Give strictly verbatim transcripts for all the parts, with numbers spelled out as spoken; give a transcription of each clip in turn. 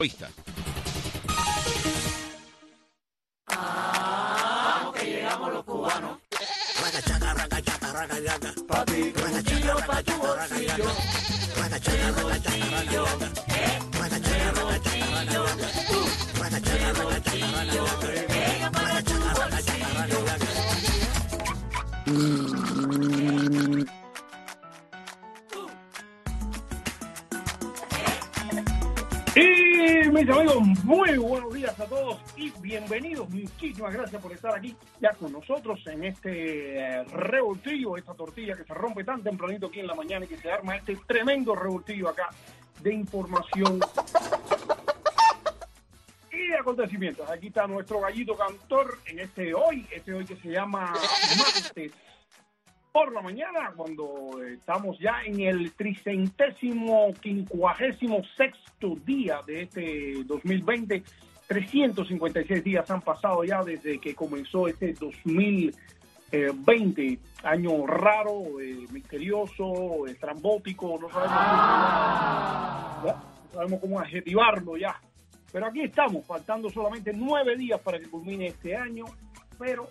Ah, que llegamos los cubanos. Ragachaca, ragachaca, ragachaca. Pa' ti, bolsillo, pa' tu bolsillo. Ragachaca, ragachaca, ragachaca. Ragachaca, ragachaca, ragachaca. Ragachaca, ragachaca, ragachaca. Ragachaca, ragachaca, ragachaca. Y mis amigos, muy buenos días a todos y bienvenidos. Muchísimas gracias por estar aquí ya con nosotros en este eh, revoltillo, esta tortilla que se rompe tan tempranito aquí en la mañana y que se arma este tremendo revoltillo acá de información y de acontecimientos. Aquí está nuestro gallito cantor en este hoy, este hoy que se llama martes por la mañana, cuando estamos ya en el tricentésimo quincuagésimo sexto día de este dos mil veinte. trescientos cincuenta y seis días han pasado ya desde que comenzó este dos mil veinte, año raro, eh, misterioso, estrambótico, no sabemos, ah. ya, no sabemos cómo adjetivarlo ya. Pero aquí estamos, faltando solamente nueve días para que culmine este año, pero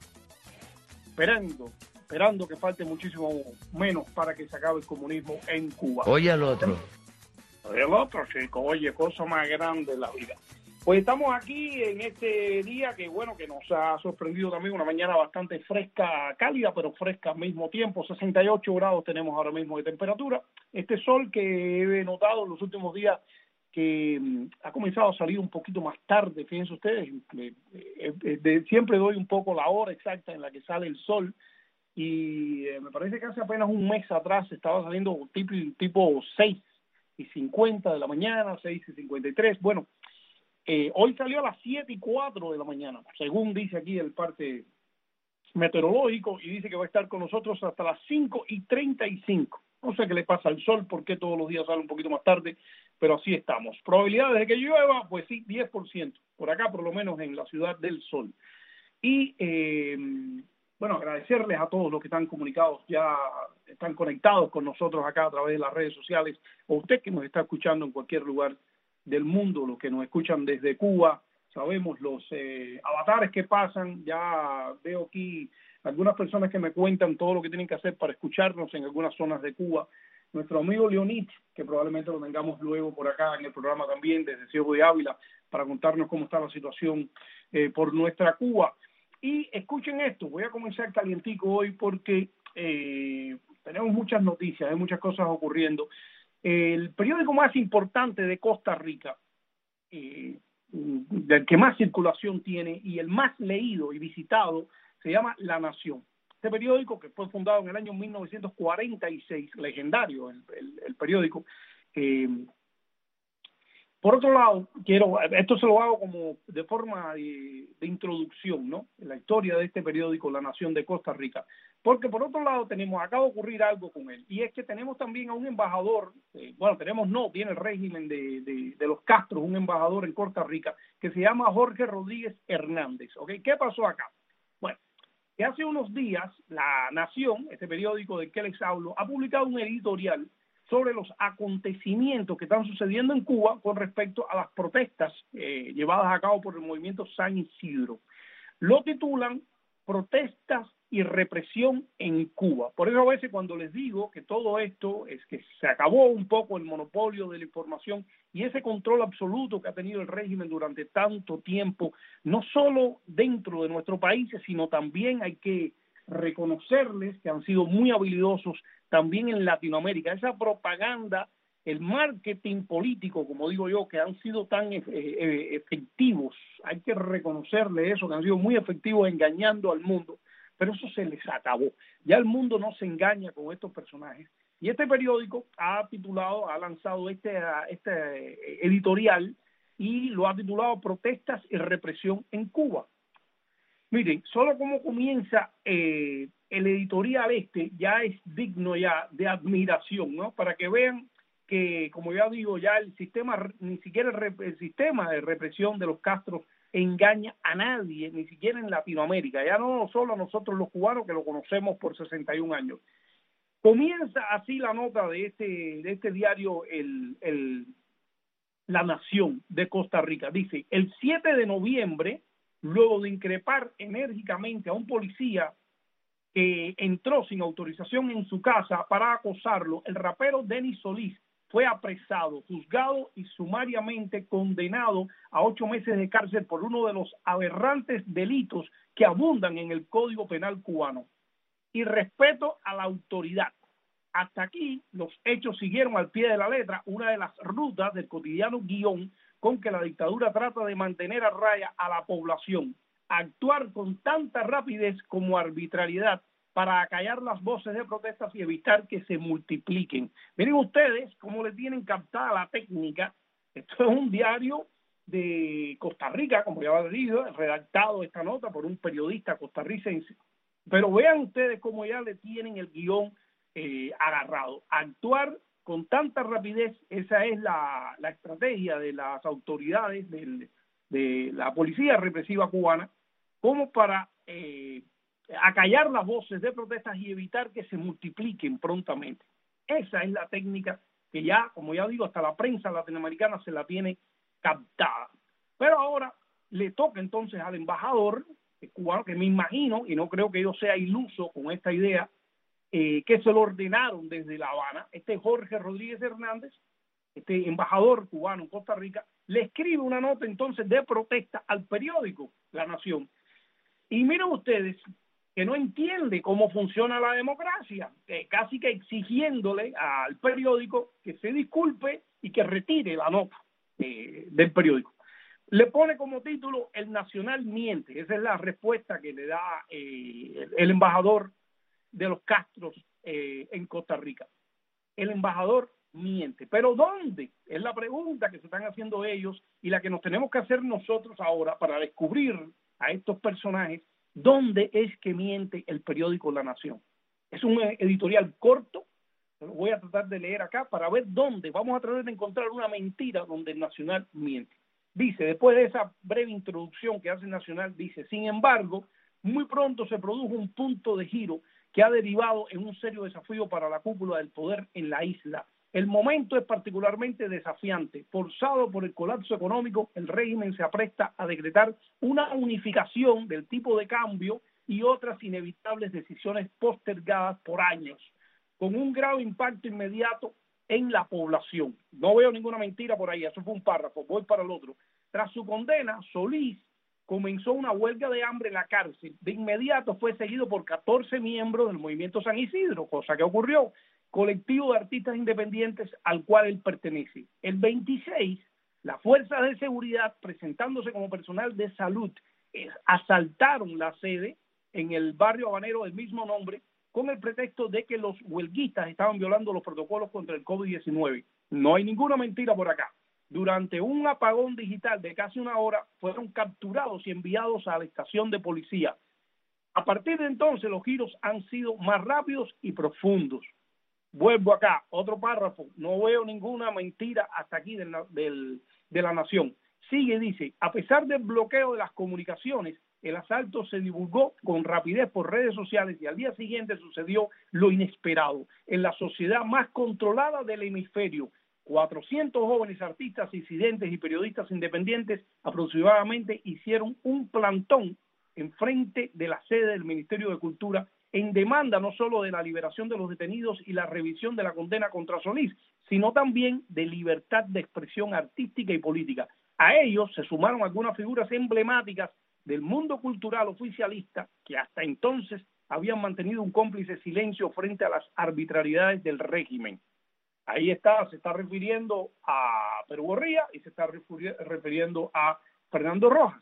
esperando. esperando que falte muchísimo menos para que se acabe el comunismo en Cuba. Oye al otro. Oye al otro, chico. Oye, cosa más grande de la vida. Pues estamos aquí en este día que, bueno, que nos ha sorprendido también, una mañana bastante fresca, cálida, pero fresca al mismo tiempo. sesenta y ocho grados tenemos ahora mismo de temperatura. Este sol que he notado en los últimos días que um, ha comenzado a salir un poquito más tarde, fíjense ustedes, eh, eh, eh, de, siempre doy un poco la hora exacta en la que sale el sol. Y eh, me parece que hace apenas un mes atrás estaba saliendo tipo, tipo seis y cincuenta de la mañana, seis y cincuenta y tres. Bueno, eh, hoy salió a las siete y cuatro de la mañana, según dice aquí el parte meteorológico, y dice que va a estar con nosotros hasta las cinco y treinta y cinco. No sé qué le pasa al sol, por qué todos los días sale un poquito más tarde, pero así estamos. Probabilidades de que llueva, pues sí, diez por ciento, por acá por lo menos en la Ciudad del Sol. Y... Eh, Bueno, agradecerles a todos los que están comunicados, ya están conectados con nosotros acá a través de las redes sociales, o usted que nos está escuchando en cualquier lugar del mundo, los que nos escuchan desde Cuba, sabemos los eh, avatares que pasan, ya veo aquí algunas personas que me cuentan todo lo que tienen que hacer para escucharnos en algunas zonas de Cuba. Nuestro amigo Leonid, que probablemente lo tengamos luego por acá en el programa también, desde Ciego de Ávila, para contarnos cómo está la situación eh, por nuestra Cuba. Y escuchen esto, voy a comenzar calientico hoy porque eh, tenemos muchas noticias, hay muchas cosas ocurriendo. El periódico más importante de Costa Rica, eh, del que más circulación tiene y el más leído y visitado, se llama La Nación. Este periódico, que fue fundado en el año mil novecientos cuarenta y seis, legendario el, el, el periódico. Eh, Por otro lado, quiero, esto se lo hago como de forma de, de introducción, ¿no? En la historia de este periódico, La Nación de Costa Rica. Porque por otro lado tenemos, acaba de ocurrir algo con él, y es que tenemos también a un embajador, eh, bueno, tenemos no, tiene el régimen de, de, de los Castros, un embajador en Costa Rica, que se llama Jorge Rodríguez Hernández, ¿ok? ¿Qué pasó acá? Bueno, que hace unos días La Nación, este periódico del que les hablo, ha publicado un editorial sobre los acontecimientos que están sucediendo en Cuba con respecto a las protestas eh, llevadas a cabo por el movimiento San Isidro. Lo titulan Protestas y represión en Cuba. Por eso a veces cuando les digo que todo esto es que se acabó un poco el monopolio de la información y ese control absoluto que ha tenido el régimen durante tanto tiempo, no solo dentro de nuestro país, sino también hay que reconocerles que han sido muy habilidosos también en Latinoamérica. Esa propaganda, el marketing político, como digo yo, que han sido tan e- e- efectivos, hay que reconocerle eso, que han sido muy efectivos engañando al mundo, pero eso se les acabó. Ya el mundo no se engaña con estos personajes. Y este periódico ha titulado, ha lanzado este, este editorial y lo ha titulado Protestas y represión en Cuba. Miren, solo como comienza eh, el editorial este ya es digno ya de admiración, ¿no? Para que vean que, como ya digo, ya el sistema, ni siquiera el, rep, el sistema de represión de los Castros engaña a nadie, ni siquiera en Latinoamérica, ya no solo a nosotros los cubanos que lo conocemos por sesenta y un años. Comienza así la nota de este, de este diario, el, el La Nación de Costa Rica. Dice, el siete de noviembre, luego de increpar enérgicamente a un policía que entró sin autorización en su casa para acosarlo, el rapero Denis Solís fue apresado, juzgado y sumariamente condenado a ocho meses de cárcel por uno de los aberrantes delitos que abundan en el Código Penal cubano. Y respeto a la autoridad. Hasta aquí los hechos siguieron al pie de la letra una de las rutas del cotidiano guión con que la dictadura trata de mantener a raya a la población, actuar con tanta rapidez como arbitrariedad para acallar las voces de protestas y evitar que se multipliquen. Miren ustedes cómo le tienen captada la técnica. Esto es un diario de Costa Rica, como ya había dicho, redactado esta nota por un periodista costarricense. Pero vean ustedes cómo ya le tienen el guión eh, agarrado. Actuar con tanta rapidez, esa es la, la estrategia de las autoridades del, de la policía represiva cubana, como para eh, acallar las voces de protestas y evitar que se multipliquen prontamente. Esa es la técnica que ya, como ya digo, hasta la prensa latinoamericana se la tiene captada. Pero ahora le toca entonces al embajador cubano, que me imagino, y no creo que yo sea iluso con esta idea, eh, que se lo ordenaron desde La Habana, este Jorge Rodríguez Hernández, este embajador cubano en Costa Rica, le escribe una nota entonces de protesta al periódico La Nación. Y miren ustedes que no entiende cómo funciona la democracia, eh, casi que exigiéndole al periódico que se disculpe y que retire la nota eh, del periódico. Le pone como título El Nacional miente. Esa es la respuesta que le da eh, el, el embajador de los Castros eh, en Costa Rica. El embajador miente. ¿Pero dónde? Es la pregunta que se están haciendo ellos y la que nos tenemos que hacer nosotros ahora para descubrir a estos personajes. ¿Dónde es que miente el periódico La Nación? Es un editorial corto, lo voy a tratar de leer acá para ver dónde. Vamos a tratar de encontrar una mentira donde el Nacional miente. Dice, después de esa breve introducción que hace el Nacional, dice, sin embargo, muy pronto se produjo un punto de giro que ha derivado en un serio desafío para la cúpula del poder en la isla. El momento es particularmente desafiante. Forzado por el colapso económico, el régimen se apresta a decretar una unificación del tipo de cambio y otras inevitables decisiones postergadas por años, con un grave impacto inmediato en la población. No veo ninguna mentira por ahí, eso fue un párrafo, voy para el otro. Tras su condena, Solís comenzó una huelga de hambre en la cárcel. De inmediato fue seguido por catorce miembros del movimiento San Isidro, cosa que ocurrió, colectivo de artistas independientes al cual él pertenece. El veintiséis, las fuerzas de seguridad, presentándose como personal de salud, eh, asaltaron la sede en el barrio habanero del mismo nombre, con el pretexto de que los huelguistas estaban violando los protocolos contra el COVID diecinueve. No hay ninguna mentira por acá. Durante un apagón digital de casi una hora, fueron capturados y enviados a la estación de policía. A partir de entonces, los giros han sido más rápidos y profundos. Vuelvo acá, otro párrafo. No veo ninguna mentira hasta aquí del, del, de La Nación. Sigue y dice, a pesar del bloqueo de las comunicaciones, el asalto se divulgó con rapidez por redes sociales y al día siguiente sucedió lo inesperado. En la sociedad más controlada del hemisferio, cuatrocientos jóvenes artistas, disidentes y periodistas independientes aproximadamente hicieron un plantón enfrente de la sede del Ministerio de Cultura en demanda no solo de la liberación de los detenidos y la revisión de la condena contra Solís, sino también de libertad de expresión artística y política. A ellos se sumaron algunas figuras emblemáticas del mundo cultural oficialista que hasta entonces habían mantenido un cómplice silencio frente a las arbitrariedades del régimen. Ahí está, se está refiriendo a Perú Gorría y se está refiriendo a Fernando Rojas.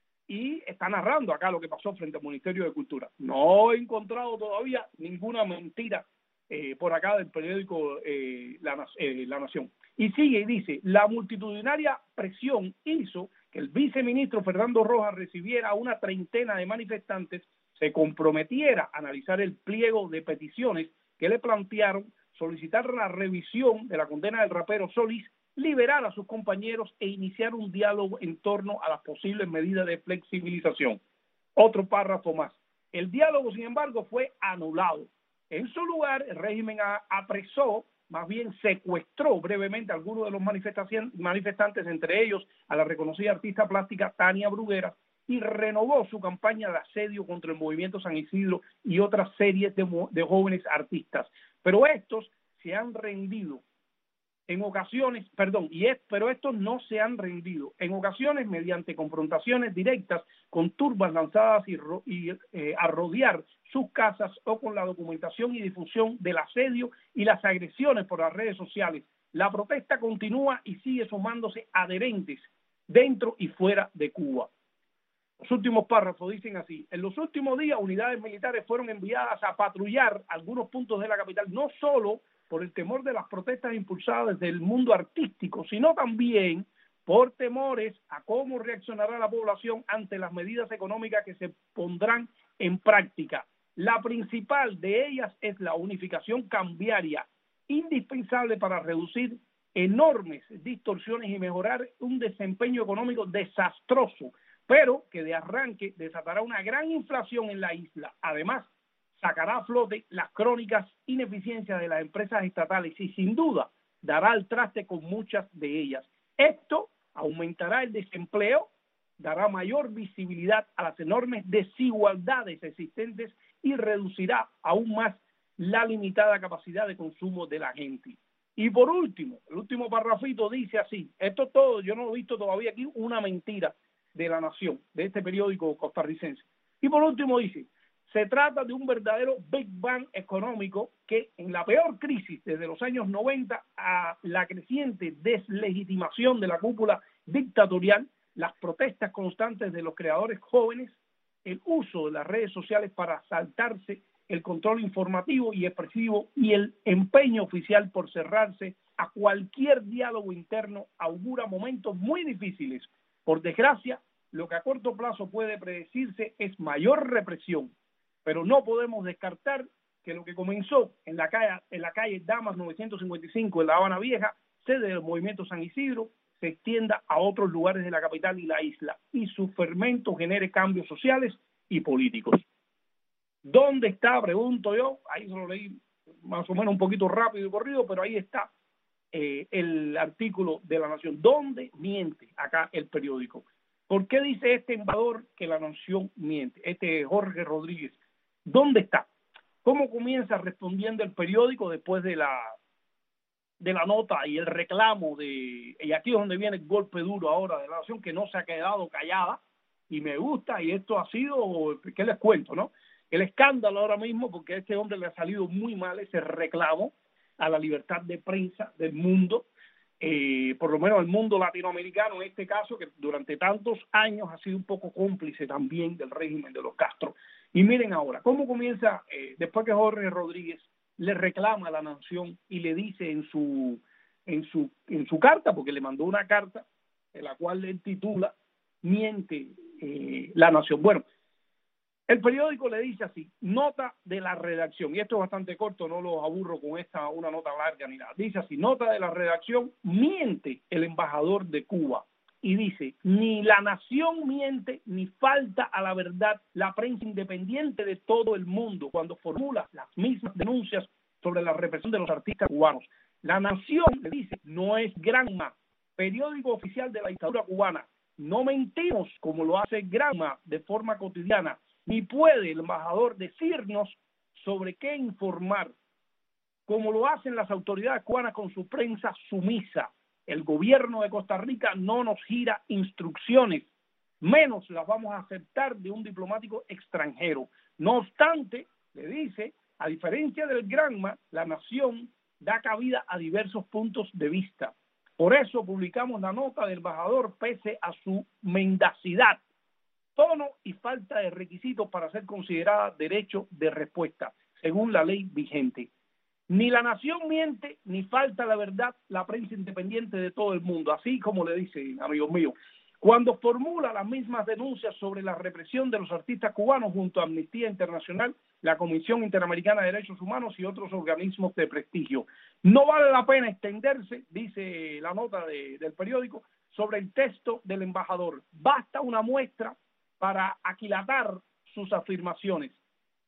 Y está narrando acá lo que pasó frente al Ministerio de Cultura. No he encontrado todavía ninguna mentira eh, por acá del periódico eh, la, eh, La Nación. Y sigue y dice, la multitudinaria presión hizo que el viceministro Fernando Rojas recibiera a una treintena de manifestantes, se comprometiera a analizar el pliego de peticiones que le plantearon, solicitar la revisión de la condena del rapero Solís, liberar a sus compañeros e iniciar un diálogo en torno a las posibles medidas de flexibilización. Otro párrafo más. El diálogo, sin embargo, fue anulado. En su lugar, el régimen apresó más bien secuestró brevemente a algunos de los manifestantes, entre ellos a la reconocida artista plástica Tania Bruguera, y renovó su campaña de asedio contra el movimiento San Isidro y otras series de, de jóvenes artistas. Pero estos se han rendido en ocasiones, perdón, y es, pero estos no se han rendido, en ocasiones mediante confrontaciones directas con turbas lanzadas y, ro, y eh, a rodear sus casas o con la documentación y difusión del asedio y las agresiones por las redes sociales. La protesta continúa y sigue sumándose adherentes dentro y fuera de Cuba. Los últimos párrafos dicen así: en los últimos días unidades militares fueron enviadas a patrullar algunos puntos de la capital, no solo por el temor de las protestas impulsadas desde el mundo artístico, sino también por temores a cómo reaccionará la población ante las medidas económicas que se pondrán en práctica. La principal de ellas es la unificación cambiaria, indispensable para reducir enormes distorsiones y mejorar un desempeño económico desastroso, pero que de arranque desatará una gran inflación en la isla. Además, sacará a flote las crónicas ineficiencias de las empresas estatales y sin duda dará al traste con muchas de ellas. Esto aumentará el desempleo, dará mayor visibilidad a las enormes desigualdades existentes y reducirá aún más la limitada capacidad de consumo de la gente. Y por último, el último parrafito dice así: esto todo, yo no he visto todavía aquí una mentira de La Nación, de este periódico costarricense. Y por último dice: se trata de un verdadero Big Bang económico que en la peor crisis desde los años noventa, a la creciente deslegitimación de la cúpula dictatorial, las protestas constantes de los creadores jóvenes, el uso de las redes sociales para saltarse el control informativo y expresivo y el empeño oficial por cerrarse a cualquier diálogo interno augura momentos muy difíciles. Por desgracia, lo que a corto plazo puede predecirse es mayor represión, pero no podemos descartar que lo que comenzó en la calle, en la calle Damas novecientos cincuenta y cinco en La Habana Vieja, sede del movimiento San Isidro, se extienda a otros lugares de la capital y la isla, y su fermento genere cambios sociales y políticos. ¿Dónde está? Pregunto yo. Ahí se lo leí más o menos un poquito rápido y corrido, pero ahí está eh, el artículo de La Nación. ¿Dónde miente acá el periódico? ¿Por qué dice este embajador que La Nación miente? Este Jorge Rodríguez. ¿Dónde está? ¿Cómo comienza respondiendo el periódico después de la de la nota y el reclamo de, y aquí es donde viene el golpe duro ahora de La Nación, que no se ha quedado callada, y me gusta, y esto ha sido, ¿qué les cuento, no? El escándalo ahora mismo, porque a este hombre le ha salido muy mal ese reclamo a la libertad de prensa del mundo, eh, por lo menos el mundo latinoamericano en este caso, que durante tantos años ha sido un poco cómplice también del régimen de los Castro. Y miren ahora, ¿cómo comienza, eh, después que Jorge Rodríguez le reclama a La Nación y le dice en su, en su, en su carta, porque le mandó una carta, en la cual le titula Miente eh, La Nación? Bueno, el periódico le dice así: nota de la redacción, y esto es bastante corto, no los aburro con esta una nota larga ni nada. Dice así: nota de la redacción, miente el embajador de Cuba. Y dice: ni La Nación miente ni falta a la verdad la prensa independiente de todo el mundo cuando formula las mismas denuncias sobre la represión de los artistas cubanos. La Nación, le dice, no es Granma, periódico oficial de la dictadura cubana. No mentimos como lo hace Granma de forma cotidiana, ni puede el embajador decirnos sobre qué informar, como lo hacen las autoridades cubanas con su prensa sumisa. El gobierno de Costa Rica no nos gira instrucciones, menos las vamos a aceptar de un diplomático extranjero. No obstante, le dice, a diferencia del Granma, La Nación da cabida a diversos puntos de vista. Por eso publicamos la nota del embajador pese a su mendacidad, tono y falta de requisitos para ser considerada derecho de respuesta, según la ley vigente. Ni La Nación miente, ni falta la verdad la prensa independiente de todo el mundo, así como le dice, amigos míos, cuando formula las mismas denuncias sobre la represión de los artistas cubanos junto a Amnistía Internacional, la Comisión Interamericana de Derechos Humanos y otros organismos de prestigio. No vale la pena extenderse, dice la nota de, del periódico, sobre el texto del embajador. Basta una muestra para aquilatar sus afirmaciones.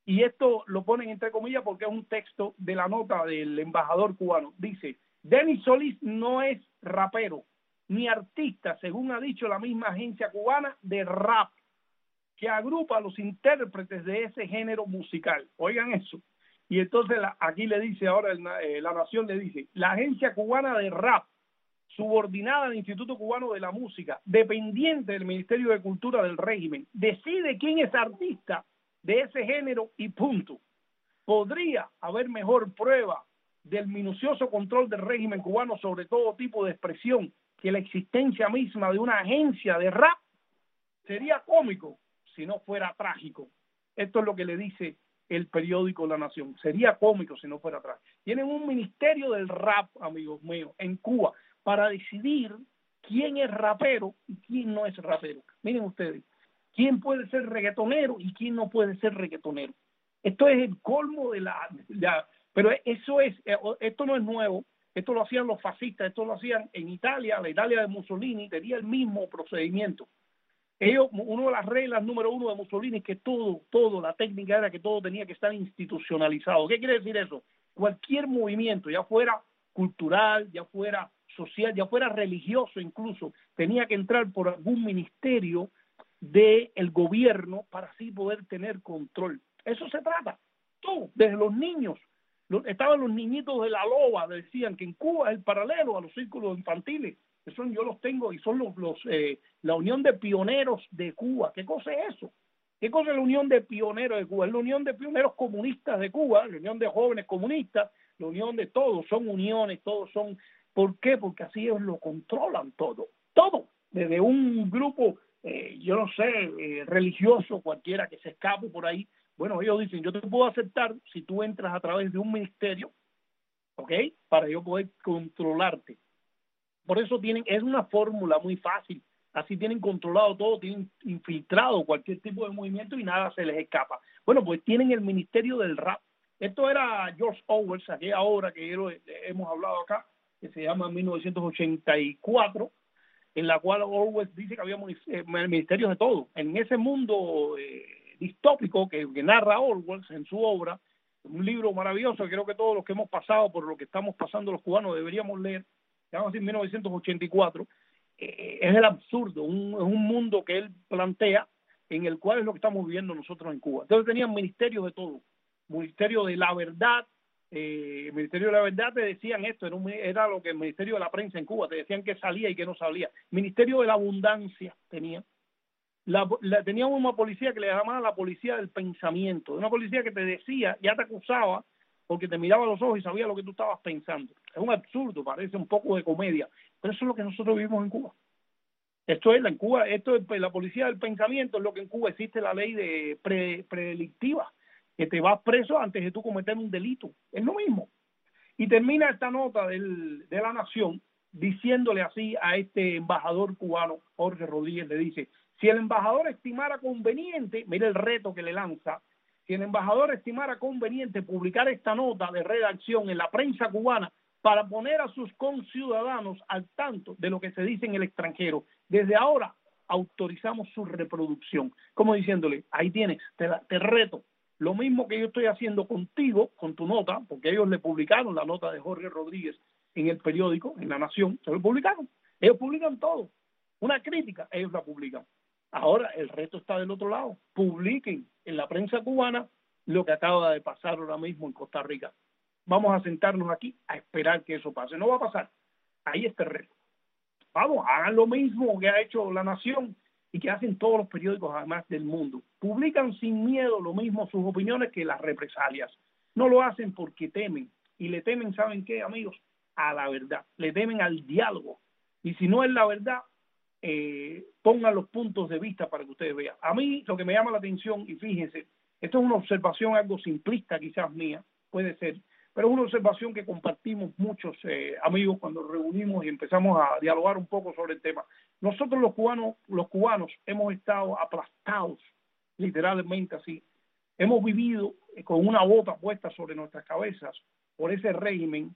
y esto lo ponen entre comillas porque es un texto de la nota del embajador cubano. Dice, Denis Solís no es rapero ni artista, según ha dicho la misma agencia cubana de rap, que agrupa a los intérpretes de ese género musical. Oigan eso. Y entonces la, aquí le dice ahora, el, eh, la Nación le dice, la agencia cubana de rap, subordinada al Instituto Cubano de la Música, dependiente del Ministerio de Cultura del régimen, decide quién es artista de ese género y punto. Podría haber mejor prueba del minucioso control del régimen cubano sobre todo tipo de expresión que la existencia misma de una agencia de rap. Sería cómico si no fuera trágico. Esto es lo que le dice el periódico La Nación. Sería cómico si no fuera trágico. Tienen un ministerio del rap, amigos míos, en Cuba, para decidir quién es rapero y quién no es rapero. Miren ustedes, quién puede ser reggaetonero y quién no puede ser reggaetonero. Esto es el colmo de la... De la pero eso es, esto no es nuevo, esto lo hacían los fascistas, esto lo hacían en Italia, la Italia de Mussolini tenía el mismo procedimiento. Ellos, una de las reglas número uno de Mussolini es que todo, todo, la técnica era que todo tenía que estar institucionalizado. ¿Qué quiere decir eso? Cualquier movimiento, ya fuera cultural, ya fuera social, ya fuera religioso incluso, tenía que entrar por algún ministerio del gobierno para así poder tener control. Eso se trata. Todo, desde los niños. Estaban los niñitos de la loba, decían que en Cuba es el paralelo a los círculos infantiles. Eso yo los tengo y son los, los eh, la Unión de Pioneros de Cuba. ¿Qué cosa es eso? ¿Qué cosa es la Unión de Pioneros de Cuba? Es la Unión de Pioneros Comunistas de Cuba, la Unión de Jóvenes Comunistas, la unión de todos, son uniones, todos son... ¿Por qué? Porque así ellos lo controlan todo, todo, desde un grupo, eh, yo no sé, eh, religioso, cualquiera que se escape por ahí. Bueno, ellos dicen, yo te puedo aceptar si tú entras a través de un ministerio, ¿ok? Para yo poder controlarte. Por eso tienen, es una fórmula muy fácil, así tienen controlado todo, tienen infiltrado cualquier tipo de movimiento y nada se les escapa. Bueno, pues tienen el Ministerio del Rap. Esto era George Orwell, aquella obra que hemos hablado acá, que se llama mil novecientos ochenta y cuatro, en la cual Orwell dice que había ministerios de todo. En ese mundo eh, distópico que, que narra Orwell en su obra, un libro maravilloso que creo que todos los que hemos pasado por lo que estamos pasando los cubanos deberíamos leer, se llama así mil novecientos ochenta y cuatro, eh, es el absurdo, un, es un mundo que él plantea en el cual es lo que estamos viviendo nosotros en Cuba. Entonces tenían ministerios de todo, Ministerio de la Verdad, eh, el Ministerio de la Verdad te decían esto, era, un, era lo que el Ministerio de la Prensa en Cuba, te decían que salía y que no salía. Ministerio de la Abundancia tenía. La, la, tenía una policía que le llamaban la policía del pensamiento, una policía que te decía, ya te acusaba porque te miraba a los ojos y sabía lo que tú estabas pensando. Es un absurdo, parece un poco de comedia, pero eso es lo que nosotros vivimos en Cuba. Esto es la en Cuba, esto es la policía del pensamiento, es lo que en Cuba existe la ley de pre, predelictiva, que te vas preso antes de tú cometer un delito. Es lo mismo. Y termina esta nota del, de La Nación diciéndole así a este embajador cubano, Jorge Rodríguez, le dice, si el embajador estimara conveniente, mire el reto que le lanza, si el embajador estimara conveniente publicar esta nota de redacción en la prensa cubana para poner a sus conciudadanos al tanto de lo que se dice en el extranjero, desde ahora autorizamos su reproducción. Como diciéndole, ahí tienes, te, te reto. Lo mismo que yo estoy haciendo contigo, con tu nota, porque ellos le publicaron la nota de Jorge Rodríguez en el periódico, en La Nación, se lo publicaron. Ellos publican todo. Una crítica, ellos la publican. Ahora el reto está del otro lado. Publiquen en la prensa cubana lo que acaba de pasar ahora mismo en Costa Rica. Vamos a sentarnos aquí a esperar que eso pase. No va a pasar. Ahí está el reto. Vamos, hagan lo mismo que ha hecho La Nación y que hacen todos los periódicos además del mundo. Publican sin miedo lo mismo sus opiniones que las represalias. No lo hacen porque temen. Y le temen, ¿saben qué, amigos? A la verdad. Le temen al diálogo. Y si no es la verdad, eh, pongan los puntos de vista para que ustedes vean. A mí lo que me llama la atención, y fíjense, esto es una observación algo simplista quizás mía, puede ser, pero es una observación que compartimos muchos eh, amigos cuando nos reunimos y empezamos a dialogar un poco sobre el tema. Nosotros los cubanos, los cubanos hemos estado aplastados, literalmente así. Hemos vivido con una bota puesta sobre nuestras cabezas por ese régimen,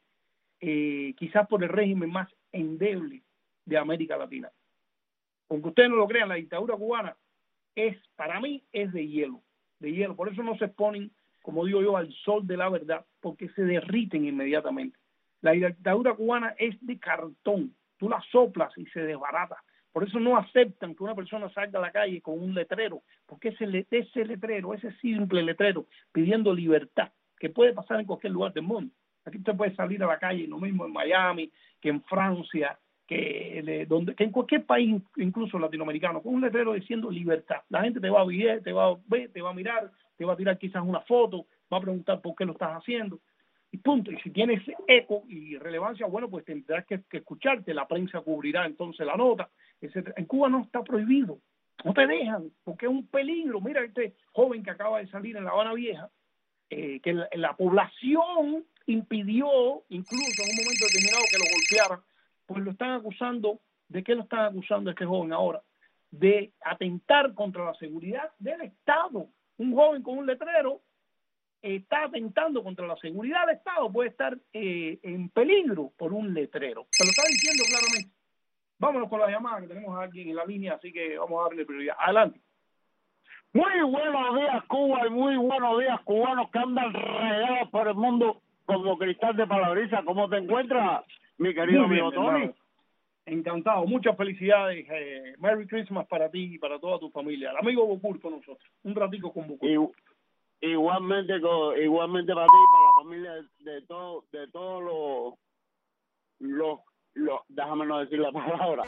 eh, quizás por el régimen más endeble de América Latina. Aunque ustedes no lo crean, la dictadura cubana es, para mí, es de hielo. de hielo. Por eso no se exponen, como digo yo, al sol de la verdad, porque se derriten inmediatamente. La dictadura cubana es de cartón. Tú la soplas y se desbarata. Por eso no aceptan que una persona salga a la calle con un letrero, porque ese, ese letrero, ese simple letrero, pidiendo libertad, que puede pasar en cualquier lugar del mundo. Aquí usted puede salir a la calle, lo mismo en Miami, que en Francia, que, de, donde, que en cualquier país, incluso latinoamericano, con un letrero diciendo libertad. La gente te va a ver, te va a ver, te va a mirar, te va a tirar quizás una foto, va a preguntar por qué lo estás haciendo. Y punto. Y si tienes eco y relevancia, bueno, pues tendrás que, que escucharte, la prensa cubrirá entonces la nota, etcétera. En Cuba no está prohibido, no te dejan, porque es un peligro. Mira este joven que acaba de salir en La Habana Vieja, eh, que la, la población impidió, incluso en un momento determinado, que lo golpearan, pues lo están acusando. ¿De qué lo están acusando a este joven ahora? De atentar contra la seguridad del Estado. Un joven con un letrero está atentando contra la seguridad del Estado, puede estar eh, en peligro por un letrero. Se lo está diciendo claramente. Vámonos con la llamada, que tenemos a alguien en la línea, así que vamos a darle prioridad. Adelante. Muy buenos días, Cuba, y muy buenos días, cubanos que andan regados por el mundo como cristal de palabriza. ¿Cómo te encuentras, mi querido Muy bien, amigo Tony? hermano. Encantado, muchas felicidades. Eh, Merry Christmas para ti y para toda tu familia. El amigo Bocur con nosotros. Un ratico con Bocur. Y, igualmente, con, igualmente para ti y para la familia de, de todo, de todos los, los, los, déjame no decir la palabra.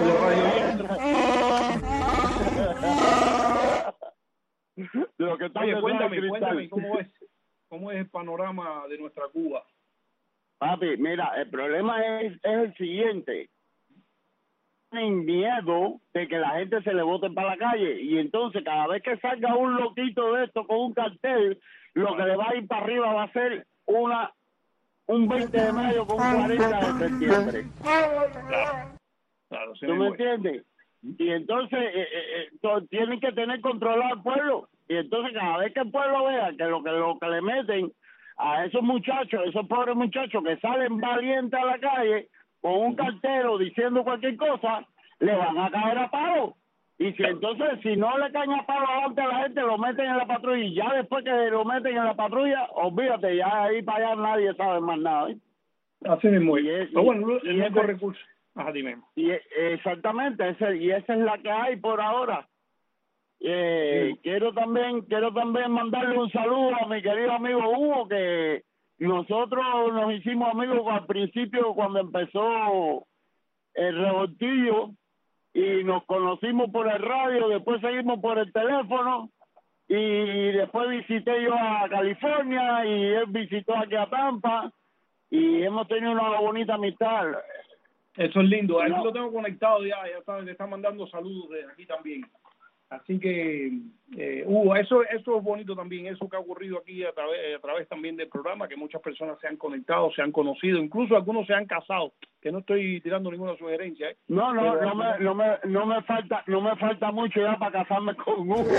Lo que está Oye, detrás cuéntame, del cristal. cuéntame, ¿cómo es, cómo es el panorama de nuestra Cuba? Papi, mira, el problema es, es el siguiente. Tienen miedo de que la gente se le bote para la calle, y entonces cada vez que salga un loquito de esto con un cartel, lo que le va a ir para arriba va a ser una un veinte de mayo con un cuarenta de septiembre. Claro, claro, sí, ¿Tú me voy. entiendes? Y entonces eh, eh, eh, tienen que tener controlado al pueblo, y entonces cada vez que el pueblo vea que lo que lo que le meten a esos muchachos, esos pobres muchachos que salen valientes a la calle con un cartero diciendo cualquier cosa, le van a caer a palo. Y si entonces, si no le caen a palo adelante a la gente, lo meten en la patrulla, y ya después que lo meten en la patrulla, olvídate, ya ahí para allá nadie sabe más nada, ¿eh? Así mismo. Y es- Pero bueno, y- el y único ese- recurso. Ajá, dime. Y eh, exactamente, ese, y esa es la que hay por ahora. Eh, Sí. Quiero también quiero también mandarle un saludo a mi querido amigo Hugo, que nosotros nos hicimos amigos al principio cuando empezó el revoltillo, y nos conocimos por el radio, después seguimos por el teléfono, y después visité yo a California y él visitó aquí a Tampa, y hemos tenido una bonita amistad. Eso es lindo. Aquí No. lo tengo conectado ya. Ya saben, le están mandando saludos de aquí también. Así que, eh, Hugo, eso, eso es bonito también, eso que ha ocurrido aquí a través, a través también del programa, que muchas personas se han conectado, se han conocido, incluso algunos se han casado, que no estoy tirando ninguna sugerencia, ¿eh? No, no, Pero- no me, no me, no me falta, no me falta mucho ya para casarme con Hugo.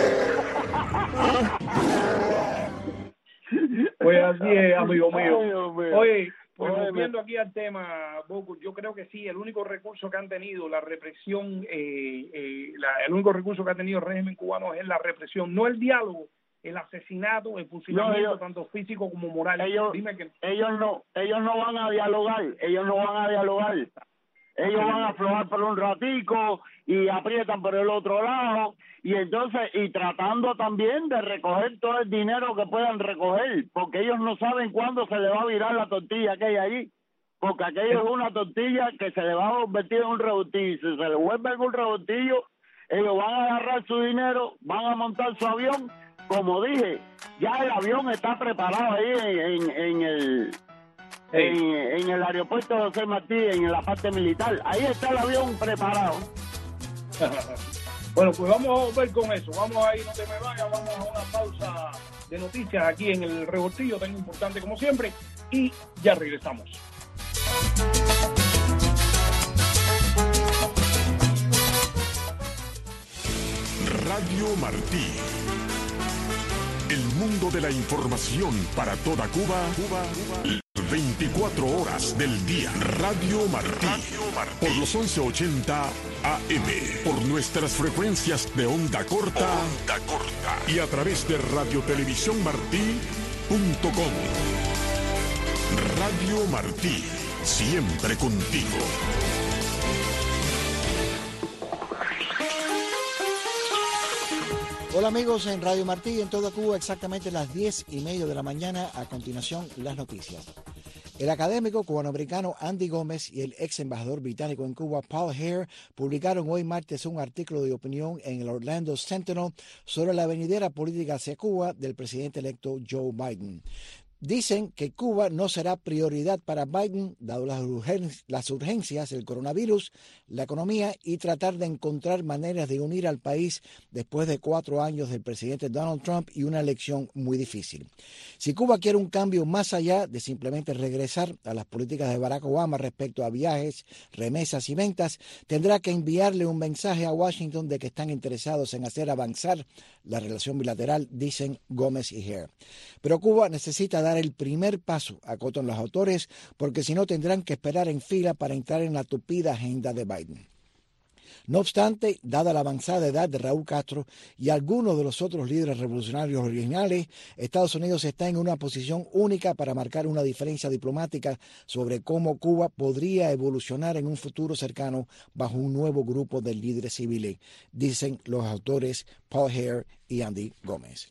Pues así es, amigo mío. Ay, Dios mío. Oye, pues Óyeme. volviendo aquí al tema, Boco, yo creo que sí, el único recurso que han tenido la represión, eh, eh, la- el único recurso que ha tenido el régimen cubano es la represión, no el diálogo, el asesinato, el fusilamiento, No, ellos- tanto físico como moral. ellos, Dime que ellos no, ellos no van a dialogar, ellos no van a dialogar. Ellos van a aflojar por un ratico y aprietan por el otro lado, y entonces, y tratando también de recoger todo el dinero que puedan recoger, porque ellos no saben cuándo se le va a virar la tortilla que hay ahí, porque aquello es una tortilla que se le va a convertir en un revoltillo, y si se le vuelve en un revoltillo, ellos van a agarrar su dinero, van a montar su avión. Como dije, ya el avión está preparado ahí en, en, en el en, en el aeropuerto de José Martí, en la parte militar. Ahí está el avión preparado. Bueno, pues vamos a ver con eso. Vamos a ir, no te me vayas, vamos a una pausa de noticias aquí en el Revoltillo, tan importante como siempre, y ya regresamos. Radio Martí. El mundo de la información para toda Cuba, Cuba, Cuba. veinticuatro horas del día. Radio Martí. Radio Martí. Por los once ochenta A M. Por nuestras frecuencias de onda corta. Onda corta. Y a través de radiotelevisión martí punto com. Radio Martí. Siempre contigo. Hola amigos, en Radio Martí, en toda Cuba, exactamente las diez y media de la mañana. A continuación, las noticias. El académico cubanoamericano Andy Gómez y el ex embajador británico en Cuba, Paul Hare, publicaron hoy martes un artículo de opinión en el Orlando Sentinel sobre la venidera política hacia Cuba del presidente electo Joe Biden. Dicen que Cuba no será prioridad para Biden, dado las, urgen- las urgencias del coronavirus, la economía y tratar de encontrar maneras de unir al país después de cuatro años del presidente Donald Trump y una elección muy difícil. Si Cuba quiere un cambio más allá de simplemente regresar a las políticas de Barack Obama respecto a viajes, remesas y ventas, tendrá que enviarle un mensaje a Washington de que están interesados en hacer avanzar la relación bilateral, dicen Gómez y Hare. Pero Cuba necesita dar el primer paso, acotan los autores, porque si no tendrán que esperar en fila para entrar en la tupida agenda de Biden. No obstante, dada la avanzada edad de Raúl Castro y algunos de los otros líderes revolucionarios originales, Estados Unidos está en una posición única para marcar una diferencia diplomática sobre cómo Cuba podría evolucionar en un futuro cercano bajo un nuevo grupo de líderes civiles, dicen los autores Paul Hare y Andy Gómez.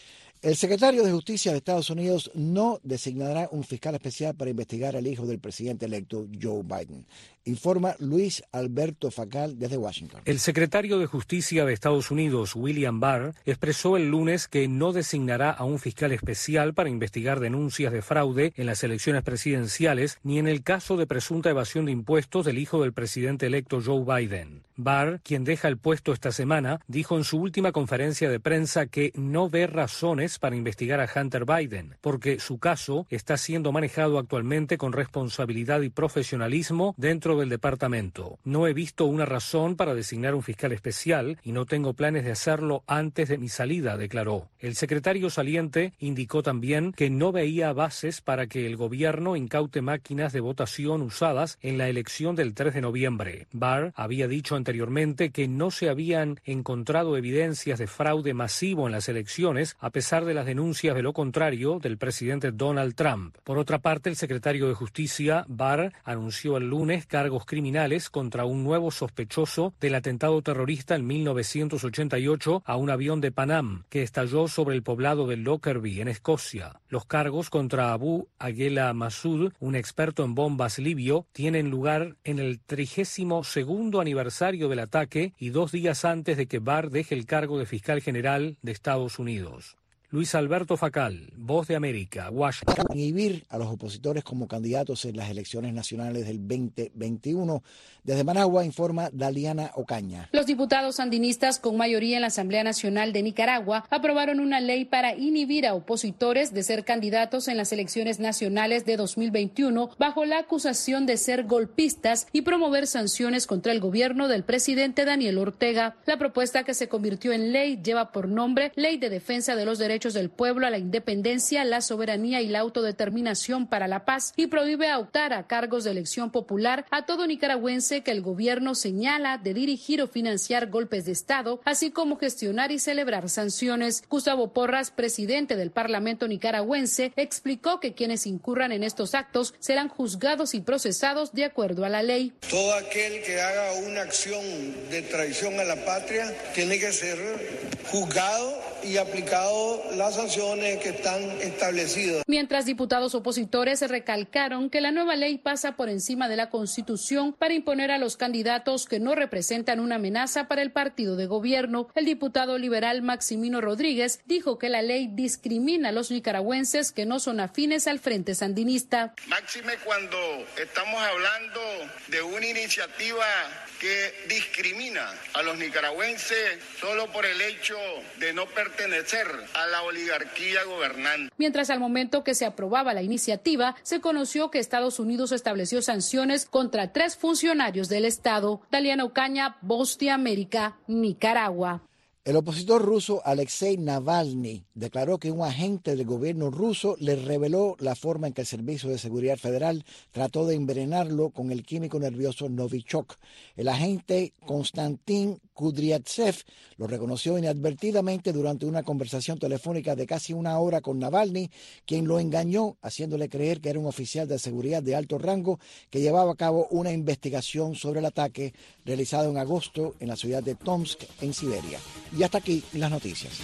El secretario de Justicia de Estados Unidos no designará un fiscal especial para investigar al hijo del presidente electo Joe Biden, informa Luis Alberto Facal desde Washington. El secretario de Justicia de Estados Unidos, William Barr, expresó el lunes que no designará a un fiscal especial para investigar denuncias de fraude en las elecciones presidenciales ni en el caso de presunta evasión de impuestos del hijo del presidente electo Joe Biden. Barr, quien deja el puesto esta semana, dijo en su última conferencia de prensa que no ve razones para investigar a Hunter Biden, porque su caso está siendo manejado actualmente con responsabilidad y profesionalismo dentro del departamento. No he visto una razón para designar un fiscal especial y no tengo planes de hacerlo antes de mi salida, declaró. El secretario saliente indicó también que no veía bases para que el gobierno incaute máquinas de votación usadas en la elección del tres de noviembre. Barr había dicho anteriormente que no se habían encontrado evidencias de fraude masivo en las elecciones, a pesar de las denuncias de lo contrario del presidente Donald Trump. Por otra parte, el secretario de Justicia, Barr, anunció el lunes cargos criminales contra un nuevo sospechoso del atentado terrorista en mil novecientos ochenta y ocho a un avión de Pan Am que estalló sobre el poblado de Lockerbie, en Escocia. Los cargos contra Abu Aghela Massoud, un experto en bombas libio, tienen lugar en el trigésimo segundo aniversario del ataque y dos días antes de que Barr deje el cargo de fiscal general de Estados Unidos. Luis Alberto Facal, Voz de América, Washington. Inhibir a los opositores como candidatos en las elecciones nacionales del veinte veintiuno. Desde Managua informa Daliana Ocaña. Los diputados sandinistas con mayoría en la Asamblea Nacional de Nicaragua aprobaron una ley para inhibir a opositores de ser candidatos en las elecciones nacionales de dos mil veintiuno bajo la acusación de ser golpistas y promover sanciones contra el gobierno del presidente Daniel Ortega. La propuesta, que se convirtió en ley, lleva por nombre Ley de Defensa de los Derechos del Pueblo a la Independencia, la Soberanía y la Autodeterminación para la Paz, y prohíbe optar a cargos de elección popular a todo nicaragüense que el gobierno señala de dirigir o financiar golpes de Estado, así como gestionar y celebrar sanciones. Gustavo Porras, presidente del Parlamento nicaragüense, explicó que quienes incurran en estos actos serán juzgados y procesados de acuerdo a la ley. Todo aquel que haga una acción de traición a la patria tiene que ser juzgado y aplicado las sanciones que están establecidas. Mientras, diputados opositores recalcaron que la nueva ley pasa por encima de la Constitución para imponer a los candidatos que no representan una amenaza para el partido de gobierno. El diputado liberal Maximino Rodríguez dijo que la ley discrimina a los nicaragüenses que no son afines al Frente Sandinista. Máxime cuando estamos hablando de una iniciativa que discrimina a los nicaragüenses solo por el hecho de no pertenecer a la oligarquía gobernante. Mientras, al momento que se aprobaba la iniciativa, se conoció que Estados Unidos estableció sanciones contra tres funcionarios del Estado. Daliana Ocaña, Voz de América, Nicaragua. El opositor ruso Alexei Navalny declaró que un agente del gobierno ruso le reveló la forma en que el Servicio de Seguridad Federal trató de envenenarlo con el químico nervioso Novichok. El agente Konstantin Kudryavtsev lo reconoció inadvertidamente durante una conversación telefónica de casi una hora con Navalny, quien lo engañó haciéndole creer que era un oficial de seguridad de alto rango que llevaba a cabo una investigación sobre el ataque realizado en agosto en la ciudad de Tomsk, en Siberia. Y hasta aquí las noticias.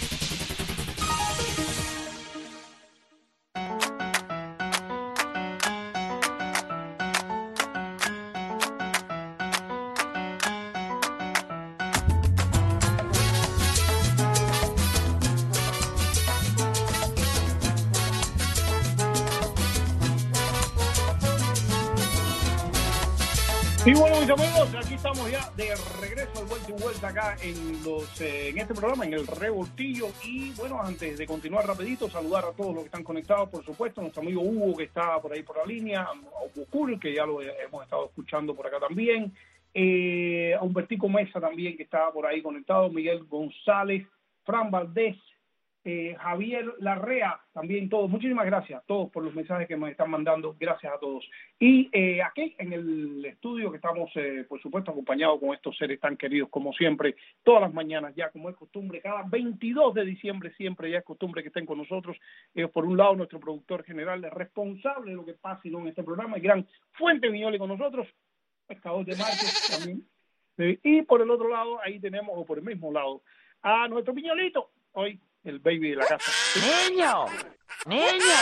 Y bueno, mis amigos, aquí estamos ya de regreso, de vuelta y vuelta acá en los eh, en este programa, en el Revoltillo. Y bueno, antes de continuar rapidito, saludar a todos los que están conectados, por supuesto, a nuestro amigo Hugo, que está por ahí por la línea, a Hugo Cool, que ya lo hemos estado escuchando por acá también, eh, a Humbertico Mesa también, que estaba por ahí conectado, Miguel González, Fran Valdés, eh, Javier Larrea, también todos. Muchísimas gracias a todos por los mensajes que me están mandando, gracias a todos. Y eh, aquí en el estudio que estamos, eh, por supuesto, acompañados con estos seres tan queridos como siempre, todas las mañanas ya, como es costumbre, cada veintidós de diciembre siempre ya es costumbre que estén con nosotros. Eh, por un lado, nuestro productor general, responsable de lo que pasa y no en este programa, el gran Fuente Viñoli con nosotros, pescador de martes también. Eh, y por el otro lado, ahí tenemos, o por el mismo lado, a nuestro Piñolito, hoy el baby de la casa. ¡Niño! ¡Niño!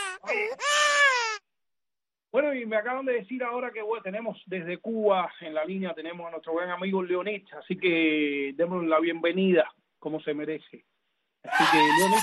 Bueno, y me acaban de decir ahora que bueno, tenemos desde Cuba en la línea, tenemos a nuestro buen amigo Leonid, así que démosle la bienvenida como se merece. Así que, Leonid,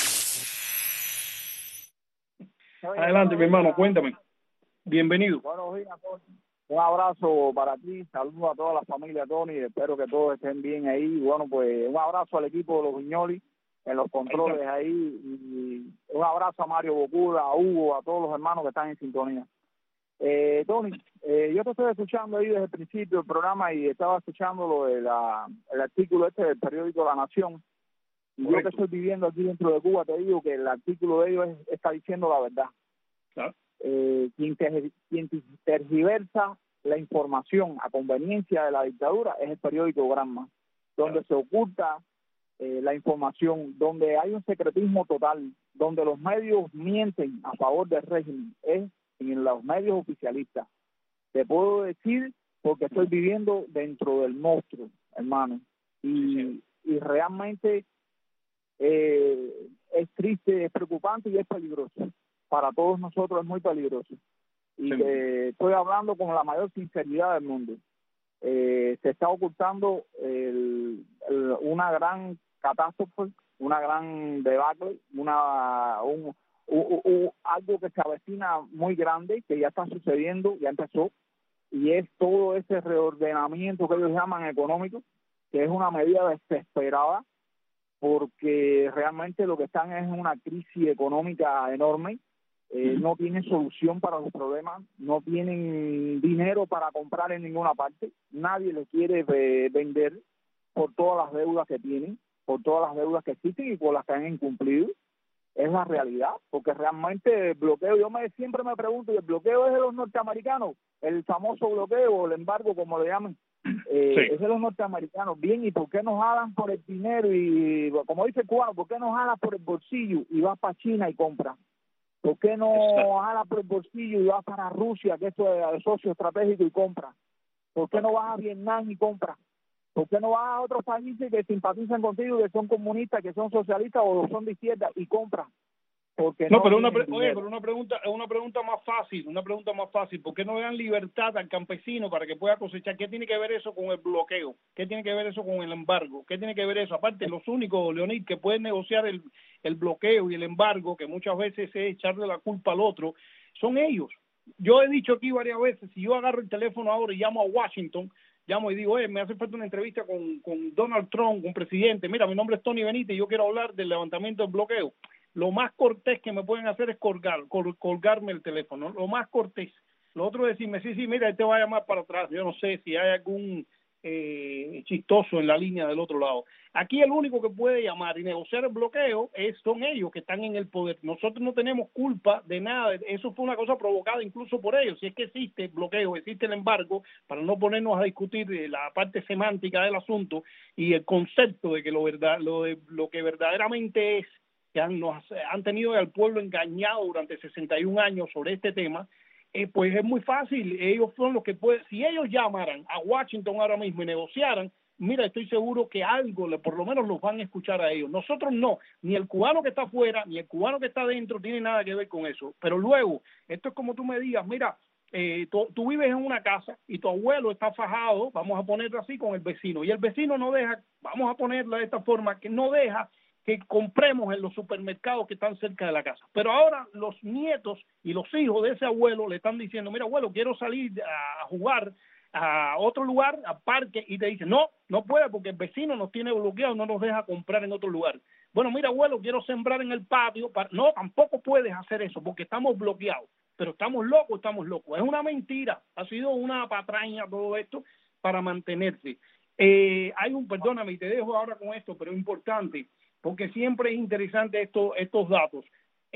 adelante, mi hermano, cuéntame. Bienvenido. Buenos días, Tony. Un abrazo para ti, saludos a toda la familia, Tony, espero que todos estén bien ahí. Bueno, pues un abrazo al equipo de los Viñoli en los controles ahí, y un abrazo a Mario Bocura, a Hugo, a todos los hermanos que están en sintonía. Eh, Tony, eh, yo te estoy escuchando ahí desde el principio del programa y estaba escuchando lo de la, el artículo este del periódico La Nación. Y yo que estoy viviendo aquí dentro de Cuba, te digo que el artículo de ellos es, está diciendo la verdad. Claro. Eh, quien, te, quien tergiversa la información a conveniencia de la dictadura es el periódico Granma, donde claro. se oculta eh, la información, donde hay un secretismo total, donde los medios mienten a favor del régimen, es en los medios oficialistas. Te puedo decir porque estoy viviendo dentro del monstruo, hermano, y, sí. y realmente eh, es triste, es preocupante y es peligroso. Para todos nosotros es muy peligroso. Y sí. que estoy hablando con la mayor sinceridad del mundo. Eh, se está ocultando el, el, una gran catástrofe, una gran debacle, una un, un, un, algo que se avecina muy grande, que ya está sucediendo, ya empezó, y es todo ese reordenamiento que ellos llaman económico, que es una medida desesperada, porque realmente lo que están es en una crisis económica enorme. Eh, no tienen solución para los problemas, no tienen dinero para comprar en ninguna parte, nadie le quiere eh, vender por todas las deudas que tienen, por todas las deudas que existen y por las que han incumplido. Es la realidad, porque realmente el bloqueo, yo me siempre me pregunto, ¿el bloqueo es de los norteamericanos? El famoso bloqueo, el embargo, como le llaman, eh, sí. es de los norteamericanos. Bien, ¿y por qué nos jalan por el dinero? Y como dice el cubano, ¿por qué nos jalan por el bolsillo y vas para China y compras? ¿Por qué no jala por el bolsillo y vas para Rusia, que esto es socio estratégico, y compra? ¿Por qué no vas a Vietnam y compra? ¿Por qué no vas a otros países que simpatizan contigo, que son comunistas, que son socialistas o son de izquierda, y compra? Porque no, no pero una pre oye, pero una pregunta, una pregunta más fácil, una pregunta más fácil. ¿Por qué no le dan libertad al campesino para que pueda cosechar? ¿Qué tiene que ver eso con el bloqueo? ¿Qué tiene que ver eso con el embargo? ¿Qué tiene que ver eso? Aparte, los únicos, Leonid, que pueden negociar el, el bloqueo y el embargo, que muchas veces es echarle la culpa al otro, son ellos. Yo he dicho aquí varias veces, si yo agarro el teléfono ahora y llamo a Washington, llamo y digo, oye, me hace falta una entrevista con, con Donald Trump, un presidente, mira, mi nombre es Tony Benítez y yo quiero hablar del levantamiento del bloqueo. Lo más cortés que me pueden hacer es colgar, col, colgarme el teléfono, lo más cortés. Lo otro es decirme, sí, sí, mira, él te va a llamar para atrás. Yo no sé si hay algún eh, chistoso en la línea del otro lado. Aquí el único que puede llamar y negociar el bloqueo es, son ellos que están en el poder. Nosotros no tenemos culpa de nada. Eso fue una cosa provocada incluso por ellos. Si es que existe bloqueo, existe el embargo, para no ponernos a discutir la parte semántica del asunto y el concepto de que lo, verdad, lo, de, lo que verdaderamente es, que han, nos, han tenido al pueblo engañado durante sesenta y un años sobre este tema, Eh, pues es muy fácil. Ellos son los que pueden, si ellos llamaran a Washington ahora mismo y negociaran, mira, estoy seguro que algo, por lo menos los van a escuchar a ellos. Nosotros no, ni el cubano que está afuera, ni el cubano que está adentro tiene nada que ver con eso. Pero luego, esto es como tú me digas, mira, eh, tú, tú vives en una casa y tu abuelo está fajado, vamos a ponerlo así, con el vecino, y el vecino no deja, vamos a ponerlo de esta forma, que no deja que compremos en los supermercados que están cerca de la casa. Pero ahora los nietos y los hijos de ese abuelo le están diciendo, mira, abuelo, quiero salir a jugar a otro lugar, a parque, y te dicen, no, no puede porque el vecino nos tiene bloqueado, no nos deja comprar en otro lugar. Bueno, mira, abuelo, quiero sembrar en el patio. Para... No, tampoco puedes hacer eso porque estamos bloqueados. Pero estamos locos, estamos locos. Es una mentira, ha sido una patraña todo esto para mantenerse. Eh, hay un, perdóname, y te dejo ahora con esto, pero es importante, porque siempre es interesante esto, estos datos.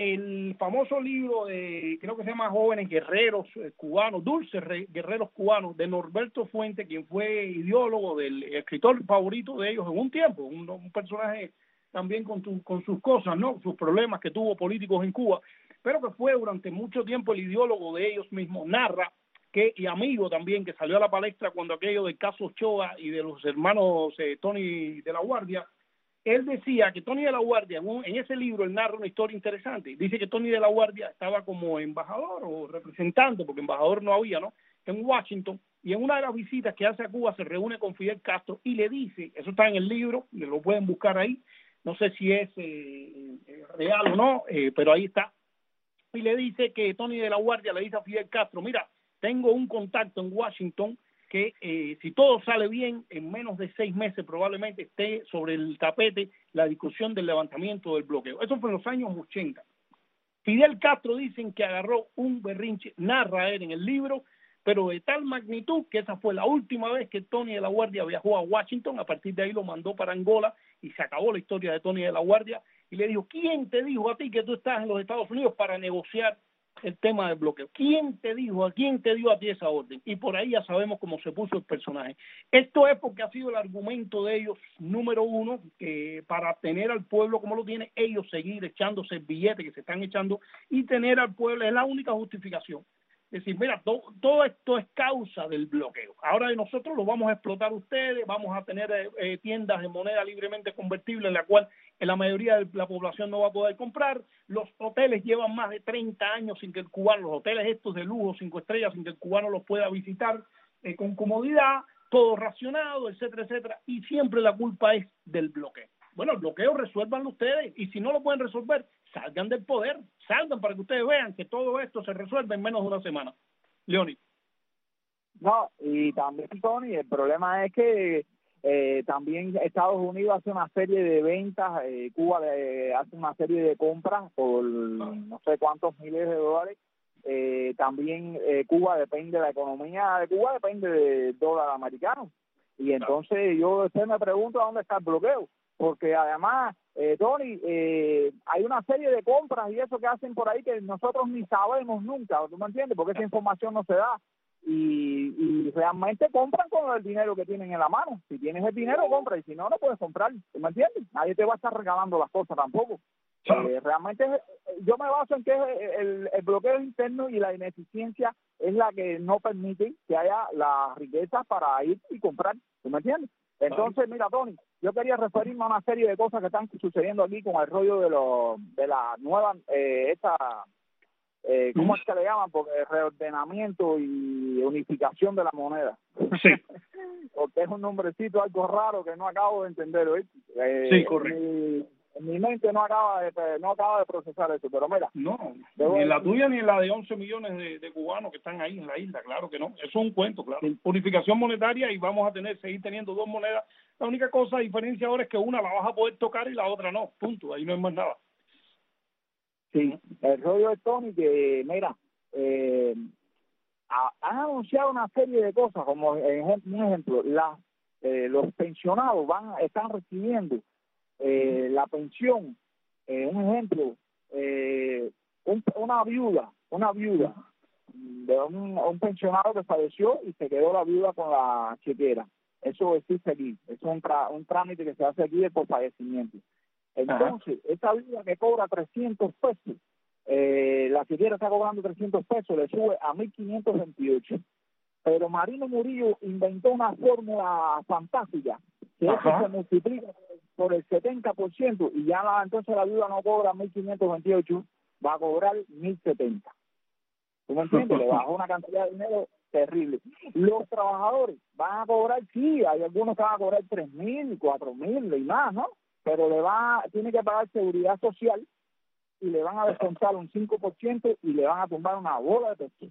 El famoso libro de, creo que se llama Jóvenes Guerreros Cubanos, Dulces Guerreros Cubanos, de Norberto Fuente, quien fue ideólogo del escritor favorito de ellos en un tiempo, un, un personaje también con, tu, con sus cosas, ¿no? Sus problemas que tuvo políticos en Cuba, pero que fue durante mucho tiempo el ideólogo de ellos mismos, narra que, y amigo también, que salió a la palestra cuando aquello del caso Ochoa y de los hermanos eh, Tony de la Guardia. Él decía que Tony de la Guardia, en, un, en ese libro, él narra una historia interesante. Dice que Tony de la Guardia estaba como embajador o representante, porque embajador no había, ¿no?, en Washington, y en una de las visitas que hace a Cuba se reúne con Fidel Castro y le dice, eso está en el libro, lo pueden buscar ahí, no sé si es eh, real o no, eh, pero ahí está, y le dice que Tony de la Guardia le dice a Fidel Castro, mira, tengo un contacto en Washington que eh, si todo sale bien, en menos de seis meses probablemente esté sobre el tapete la discusión del levantamiento del bloqueo. Eso fue en los años ochenta. Fidel Castro dicen que agarró un berrinche, narra él en el libro, pero de tal magnitud que esa fue la última vez que Tony de la Guardia viajó a Washington. A partir de ahí lo mandó para Angola y se acabó la historia de Tony de la Guardia, y le dijo, ¿quién te dijo a ti que tú estás en los Estados Unidos para negociar el tema del bloqueo? ¿Quién te dijo, a quién te dio a ti esa orden? Y por ahí ya sabemos cómo se puso el personaje. Esto es porque ha sido el argumento de ellos, número uno, que para tener al pueblo como lo tiene, ellos seguir echándose el billete que se están echando y tener al pueblo, es la única justificación. Es decir, mira, to, todo esto es causa del bloqueo. Ahora nosotros lo vamos a explotar ustedes, vamos a tener eh, tiendas de moneda libremente convertible en la cual la mayoría de la población no va a poder comprar. Los hoteles llevan más de treinta años sin que el cubano, los hoteles estos de lujo, cinco estrellas, sin que el cubano los pueda visitar eh, con comodidad, todo racionado, etcétera, etcétera, y siempre la culpa es del bloqueo. Bueno, el bloqueo resuélvanlo ustedes, y si no lo pueden resolver, salgan del poder, salgan para que ustedes vean que todo esto se resuelve en menos de una semana. Leoni. No, y también, Tony, el problema es que eh, también Estados Unidos hace una serie de ventas, eh, Cuba de, hace una serie de compras por no sé cuántos miles de dólares. Eh, también eh, Cuba depende, la economía de Cuba depende del dólar americano. Y entonces yo usted me pregunto dónde está el bloqueo. Porque además, eh, Tony, eh, hay una serie de compras y eso que hacen por ahí que nosotros ni sabemos nunca, ¿tú me entiendes? Porque esa información no se da. Y, y realmente compran con el dinero que tienen en la mano. Si tienes el dinero, compra, y si no, no puedes comprar, ¿tú me entiendes? Nadie te va a estar regalando las cosas tampoco. Eh, realmente yo me baso en que el, el bloqueo interno y la ineficiencia es la que no permite que haya las riquezas para ir y comprar, ¿tú me entiendes? Entonces, mira, Tony, yo quería referirme a una serie de cosas que están sucediendo aquí con el rollo de lo, de la nueva, eh, esta, eh, ¿cómo es que le llaman? Porque reordenamiento y unificación de la moneda. Sí. Porque es un nombrecito algo raro que no acabo de entender, ¿oíste? Eh, sí, correcto. Mi, mi mente no acaba de no acaba de procesar eso, pero mira. No, ni en la tuya ni en la de once millones de, de cubanos que están ahí en la isla, claro que no. Eso es un cuento, claro. Sí. Unificación monetaria, y vamos a tener seguir teniendo dos monedas. La única cosa, diferencia ahora es que una la vas a poder tocar y la otra no, punto, ahí no hay más nada. Sí, el rollo de Tony que, mira, eh, ha, han anunciado una serie de cosas, como un ejemplo, las eh, los pensionados van están recibiendo eh, la pensión, eh, un ejemplo, eh, un, una viuda, una viuda de un, un pensionado que falleció y se quedó la viuda con la chequera. Eso existe aquí, es un, tra, un trámite que se hace aquí por fallecimiento. Entonces, ajá, esa viuda que cobra trescientos pesos, eh, la chequera está cobrando trescientos pesos, le sube a mil quinientos veintiocho. Pero Marino Murillo inventó una fórmula fantástica, que es que se multiplica por el setenta por ciento y ya la, entonces la viuda no cobra mil quinientos veintiocho, va a cobrar mil setenta. ¿Tú me entiendes? Le bajó una cantidad de dinero terrible. Los trabajadores van a cobrar, sí, hay algunos que van a cobrar tres mil, cuatro mil y más, ¿no? Pero le va, tiene que pagar seguridad social y le van a descontar un cinco por ciento y le van a tumbar una bola de pesos.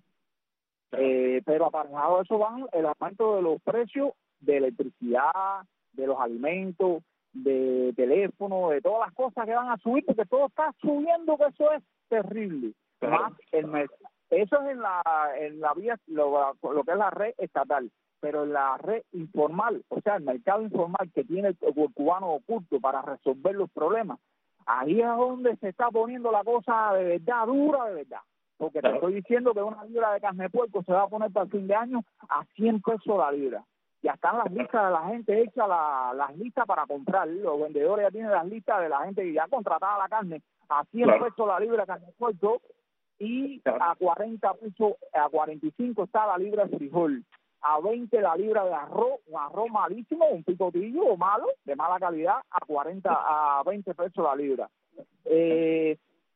Eh, pero aparejado de eso van el aumento de los precios de electricidad, de los alimentos, de teléfono, de todas las cosas que van a subir, porque todo está subiendo, que eso es terrible. Claro. Más el mercado. Eso es en la en la vía, lo, lo que es la red estatal, pero en la red informal, o sea, el mercado informal que tiene el, el cubano oculto para resolver los problemas, ahí es donde se está poniendo la cosa de verdad, dura de verdad. Porque te estoy diciendo que una libra de carne de puerco se va a poner para el fin de año a cien pesos la libra. Ya están las listas de la gente hechas, la, las listas para comprar. Los vendedores ya tienen las listas de la gente que ya ha contratado la carne a cien claro. pesos la libra de carne de puerco y claro. a cuarenta pesos, a cuarenta y cinco está la libra de frijol, a veinte la libra de arroz, un arroz malísimo, un picotillo malo, de mala calidad, a cuarenta, a veinte pesos la libra. Eh...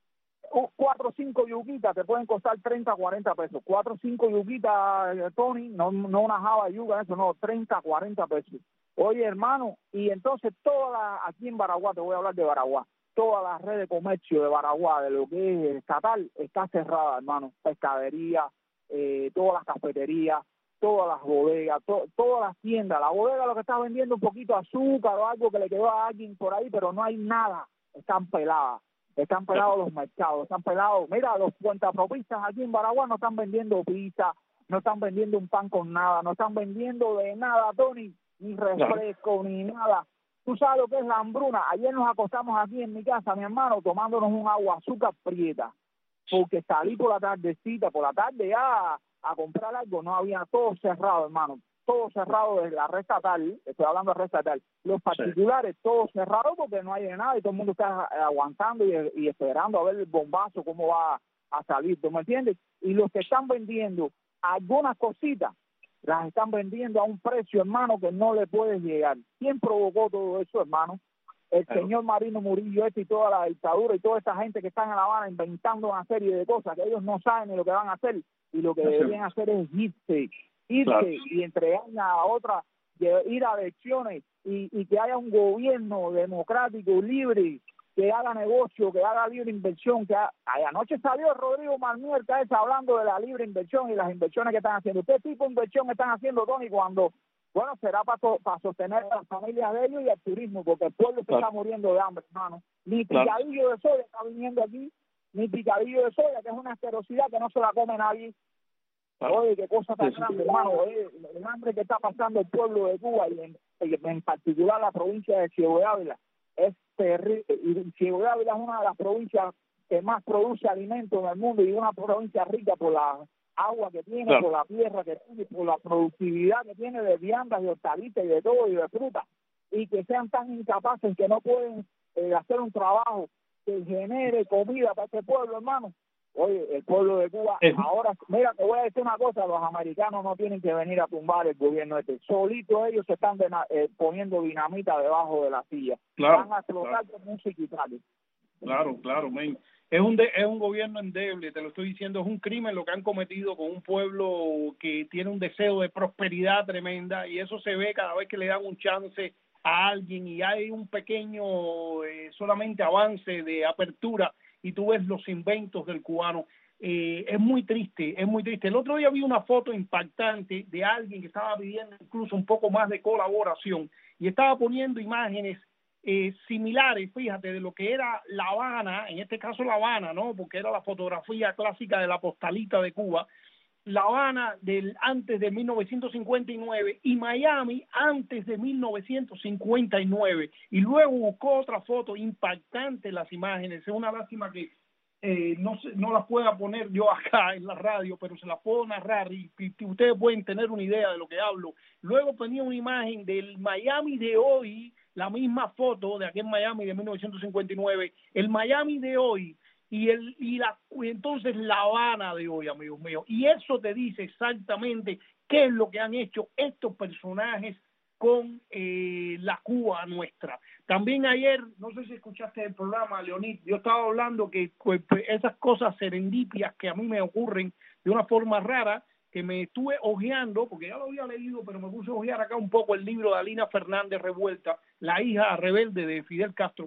Cuatro o cinco yuquitas te pueden costar treinta, cuarenta pesos. Cuatro o cinco yuquitas, Tony, no, no una java de yuca, eso no, treinta, cuarenta pesos. Oye, hermano, y entonces toda la, aquí en Baraguá, te voy a hablar de Baraguá, toda la red de comercio de Baraguá, de lo que es estatal, está cerrada, hermano. Pescadería, eh, todas las cafeterías, todas las bodegas, to, todas las tiendas. La bodega lo que está vendiendo un poquito de azúcar o algo que le quedó a alguien por ahí, pero no hay nada, están peladas. Están pelados los mercados, están pelados. Mira, los cuentapropistas aquí en Baraguá no están vendiendo pizza, no están vendiendo un pan con nada, no están vendiendo de nada, Tony, ni refresco, ni nada. Tú sabes lo que es la hambruna. Ayer nos acostamos aquí en mi casa, mi hermano, tomándonos un agua azúcar prieta, porque salí por la tardecita, por la tarde ya a, a comprar algo, no había todo cerrado, hermano. Todo cerrado desde la red estatal, estoy hablando de red estatal, los particulares, sí. Todo cerrado porque no hay de nada y todo el mundo está aguantando y, y esperando a ver el bombazo, cómo va a salir, ¿tú me entiendes? Y los que están vendiendo algunas cositas, las están vendiendo a un precio, hermano, que no le puedes llegar. ¿Quién provocó todo eso, hermano? El claro. señor Marino Murillo este y toda la dictadura y toda esta gente que está en La Habana inventando una serie de cosas que ellos no saben ni lo que van a hacer y lo que sí. deberían hacer es irse irse claro. y entregar a otra, ir a elecciones y, y que haya un gobierno democrático, libre, que haga negocio, que haga libre inversión. Que ha... Ay, anoche salió Rodrigo Marmuerta ese hablando de la libre inversión y las inversiones que están haciendo. ¿Qué tipo de inversión están haciendo, Tony, cuando, bueno, será para, so, para sostener a las familias de ellos y el turismo, porque el pueblo se claro. está muriendo de hambre, hermano. Ni picadillo claro. de soya está viniendo aquí, ni picadillo de soya, que es una asquerosidad que no se la come nadie. Oye, qué cosa tan sí, grande, sí. hermano. Oye, el hambre que está pasando el pueblo de Cuba y en, en particular la provincia de Ciego de Ávila es terrible. Y Ciego de Ávila es una de las provincias que más produce alimentos en el mundo y una provincia rica por la agua que tiene, claro. por la tierra que tiene, por la productividad que tiene de viandas, de hortalizas y de todo y de fruta. Y que sean tan incapaces que no pueden eh, hacer un trabajo que genere comida para este pueblo, hermano. Oye, el pueblo de Cuba, es... ahora, mira, te voy a decir una cosa, los americanos no tienen que venir a tumbar el gobierno este, solitos ellos se están de, eh, poniendo dinamita debajo de la silla, claro, van a explotar claro. como un psiquitrario. Claro, claro, men. Es un de, es un gobierno endeble, te lo estoy diciendo, es un crimen lo que han cometido con un pueblo que tiene un deseo de prosperidad tremenda y eso se ve cada vez que le dan un chance a alguien y hay un pequeño eh, solamente avance de apertura y tú ves los inventos del cubano. Eh, es muy triste, es muy triste. El otro día vi una foto impactante de alguien que estaba pidiendo incluso un poco más de colaboración y estaba poniendo imágenes eh, similares, fíjate, de lo que era La Habana, en este caso La Habana, ¿no? Porque era la fotografía clásica de la postalita de Cuba, La Habana del antes de mil novecientos cincuenta y nueve y Miami antes de mil novecientos cincuenta y nueve. Y luego buscó otra foto impactante, las imágenes. Es una lástima que eh, no se, no las pueda poner yo acá en la radio, pero se las puedo narrar y, y, y ustedes pueden tener una idea de lo que hablo. Luego ponía una imagen del Miami de hoy, la misma foto de aquel Miami de mil novecientos cincuenta y nueve, el Miami de hoy. Y, el, y, la, y entonces La Habana de hoy, amigos míos. Y eso te dice exactamente qué es lo que han hecho estos personajes con eh, la Cuba nuestra. También ayer, no sé si escuchaste el programa, Leonid, yo estaba hablando que pues, esas cosas serendipias que a mí me ocurren de una forma rara, que me estuve hojeando, porque ya lo había leído, pero me puse a hojear acá un poco el libro de Alina Fernández Revuelta, la hija rebelde de Fidel Castro.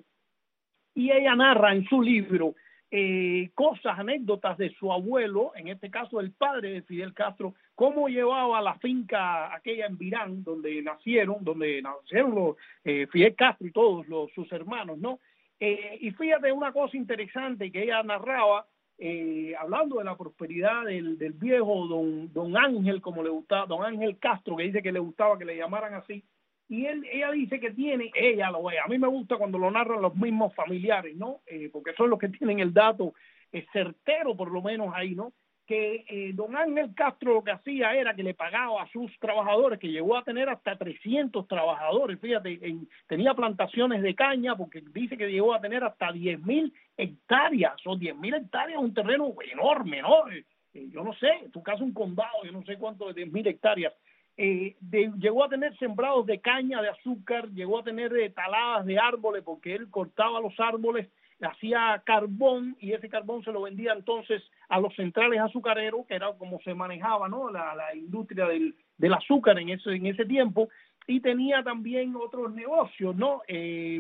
Y ella narra en su libro Eh, cosas, anécdotas de su abuelo, en este caso el padre de Fidel Castro, cómo llevaba la finca aquella en Virán, donde nacieron, donde nacieron los, eh, Fidel Castro y todos los, sus hermanos, ¿no? Eh, y fíjate una cosa interesante que ella narraba, eh, hablando de la prosperidad del, del viejo don, don Ángel, como le gustaba, don Ángel Castro, que dice que le gustaba que le llamaran así. Y él, ella dice que tiene, ella lo ve, a mí me gusta cuando lo narran los mismos familiares, ¿no? Eh, porque son los que tienen el dato eh, certero, por lo menos ahí, ¿no? Que eh, don Ángel Castro lo que hacía era que le pagaba a sus trabajadores, que llegó a tener hasta trescientos trabajadores, fíjate, en, tenía plantaciones de caña, porque dice que llegó a tener hasta diez mil hectáreas, o diez mil hectáreas, un terreno enorme, ¿no? Eh, eh, yo no sé, en tu caso un condado, yo no sé cuánto de diez mil hectáreas. Eh, de, llegó a tener sembrados de caña de azúcar, llegó a tener eh, taladas de árboles, porque él cortaba los árboles, hacía carbón y ese carbón se lo vendía entonces a los centrales azucareros, que era como se manejaba, ¿no? la, la industria del, del azúcar en ese, en ese tiempo. Y tenía también otros negocios, ¿no? Eh,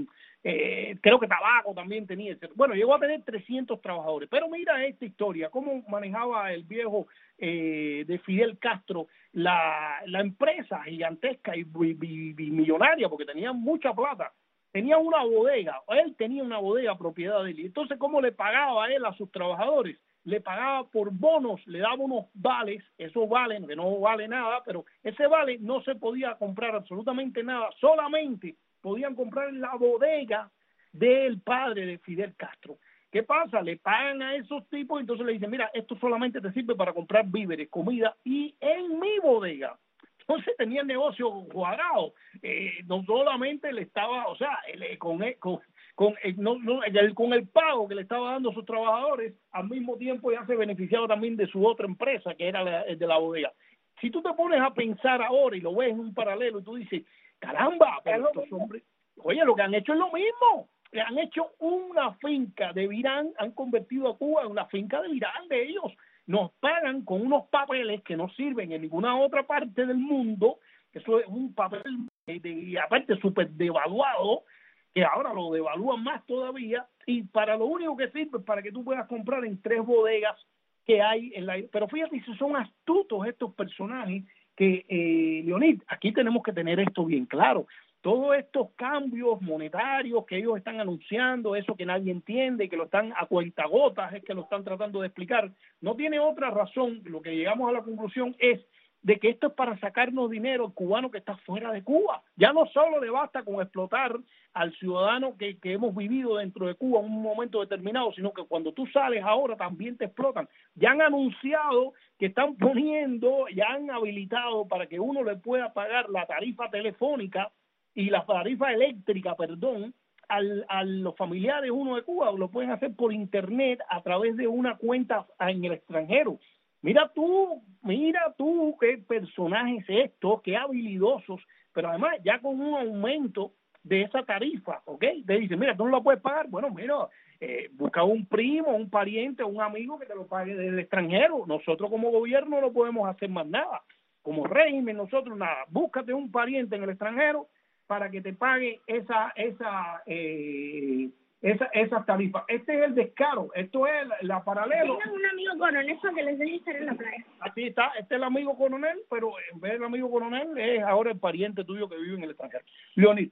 eh, creo que tabaco también tenía. Bueno, llegó a tener trescientos trabajadores. Pero mira esta historia, cómo manejaba el viejo eh, de Fidel Castro la, la empresa gigantesca y, y, y millonaria, porque tenía mucha plata. Tenía una bodega, él tenía una bodega propiedad de él. Y entonces, ¿cómo le pagaba él a sus trabajadores? Le pagaba por bonos, le daba unos vales, esos vales, que no vale nada, pero ese vale no se podía comprar absolutamente nada, solamente podían comprar en la bodega del padre de Fidel Castro. ¿Qué pasa? Le pagan a esos tipos y entonces le dicen, mira, esto solamente te sirve para comprar víveres, comida, y en mi bodega. Entonces tenía el negocio cuadrado, eh, no solamente le estaba, o sea, el, con, el, con, con, el, no, no, el, con el pago que le estaba dando a sus trabajadores, al mismo tiempo ya se beneficiaba también de su otra empresa, que era la, el de la bodega. Si tú te pones a pensar ahora y lo ves en un paralelo y tú dices, caramba, pero estos hombres, oye, lo que han hecho es lo mismo. Han hecho una finca de Virán, han convertido a Cuba en una finca de Virán de ellos. Nos pagan con unos papeles que no sirven en ninguna otra parte del mundo. Eso es un papel, de, de, aparte, súper devaluado, que ahora lo devalúan más todavía, y para lo único que sirve es para que tú puedas comprar en tres bodegas que hay en la... Pero fíjate, si son astutos estos personajes que, eh, Leonid, aquí tenemos que tener esto bien claro. Todos estos cambios monetarios que ellos están anunciando, eso que nadie entiende, que lo están a cuentagotas, es que lo están tratando de explicar, no tiene otra razón. Lo que llegamos a la conclusión es de que esto es para sacarnos dinero al cubano que está fuera de Cuba. Ya no solo le basta con explotar al ciudadano que, que hemos vivido dentro de Cuba en un momento determinado, sino que cuando tú sales ahora también te explotan. Ya han anunciado que están poniendo, ya han habilitado para que uno le pueda pagar la tarifa telefónica y la tarifa eléctrica, perdón, al, a los familiares uno de Cuba, lo pueden hacer por internet a través de una cuenta en el extranjero. Mira tú, mira tú qué personajes estos, qué habilidosos, pero además ya con un aumento de esa tarifa, ¿ok? Te dicen, mira, tú no la puedes pagar, bueno, mira, eh, busca un primo, un pariente, un amigo que te lo pague del extranjero. Nosotros como gobierno no podemos hacer más nada, como régimen nosotros nada, búscate un pariente en el extranjero para que te pague esa esa eh, esa esa tarifa. Este es el descaro, esto es la, la paralelo. Tengo un amigo coronel para que les deje estar en la playa. Así está, este es el amigo coronel, pero en vez del amigo coronel es ahora el pariente tuyo que vive en el extranjero. Leonid.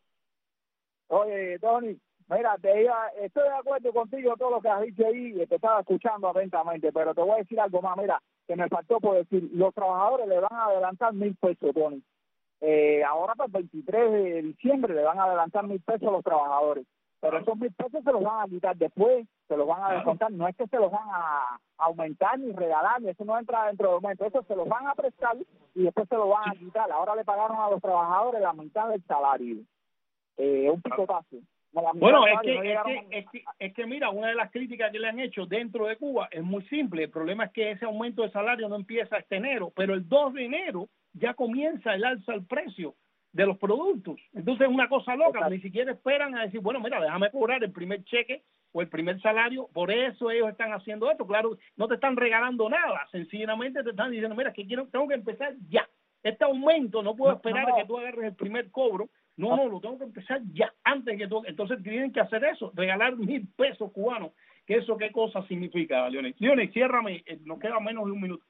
Oye, Tony, mira, te iba, estoy de acuerdo contigo todo lo que has dicho ahí, te estaba escuchando atentamente, pero te voy a decir algo más. Mira, que me faltó por decir, los trabajadores le van a adelantar mil pesos, Tony. Eh, ahora para el veintitrés de diciembre le van a adelantar mil pesos a los trabajadores. Pero esos mil pesos se los van a quitar después, se los van a descontar. No es que se los van a aumentar ni regalar, ni eso no entra dentro del aumento. Eso se los van a prestar y después se los van a quitar. Ahora le pagaron a los trabajadores la mitad del salario. Eh, un picotazo. Bueno, es que, no es, que, es, que, es que mira, una de las críticas que le han hecho dentro de Cuba es muy simple. El problema es que ese aumento de salario no empieza este enero, pero el dos de enero ya comienza el alza del precio de los productos. Entonces es una cosa loca. Exacto. Ni siquiera esperan a decir, bueno, mira, déjame cobrar el primer cheque o el primer salario. Por eso ellos están haciendo esto. Claro, no te están regalando nada. Sencillamente te están diciendo, mira, que quiero, tengo que empezar ya. Este aumento no puedo esperar no, no. a que tú agarres el primer cobro. No, no, lo tengo que empezar ya, antes que tú. Entonces tienen que hacer eso, regalar mil pesos cubanos. ¿Que eso qué cosa significa, Leonel? Leonel, ciérrame, nos queda menos de un minuto.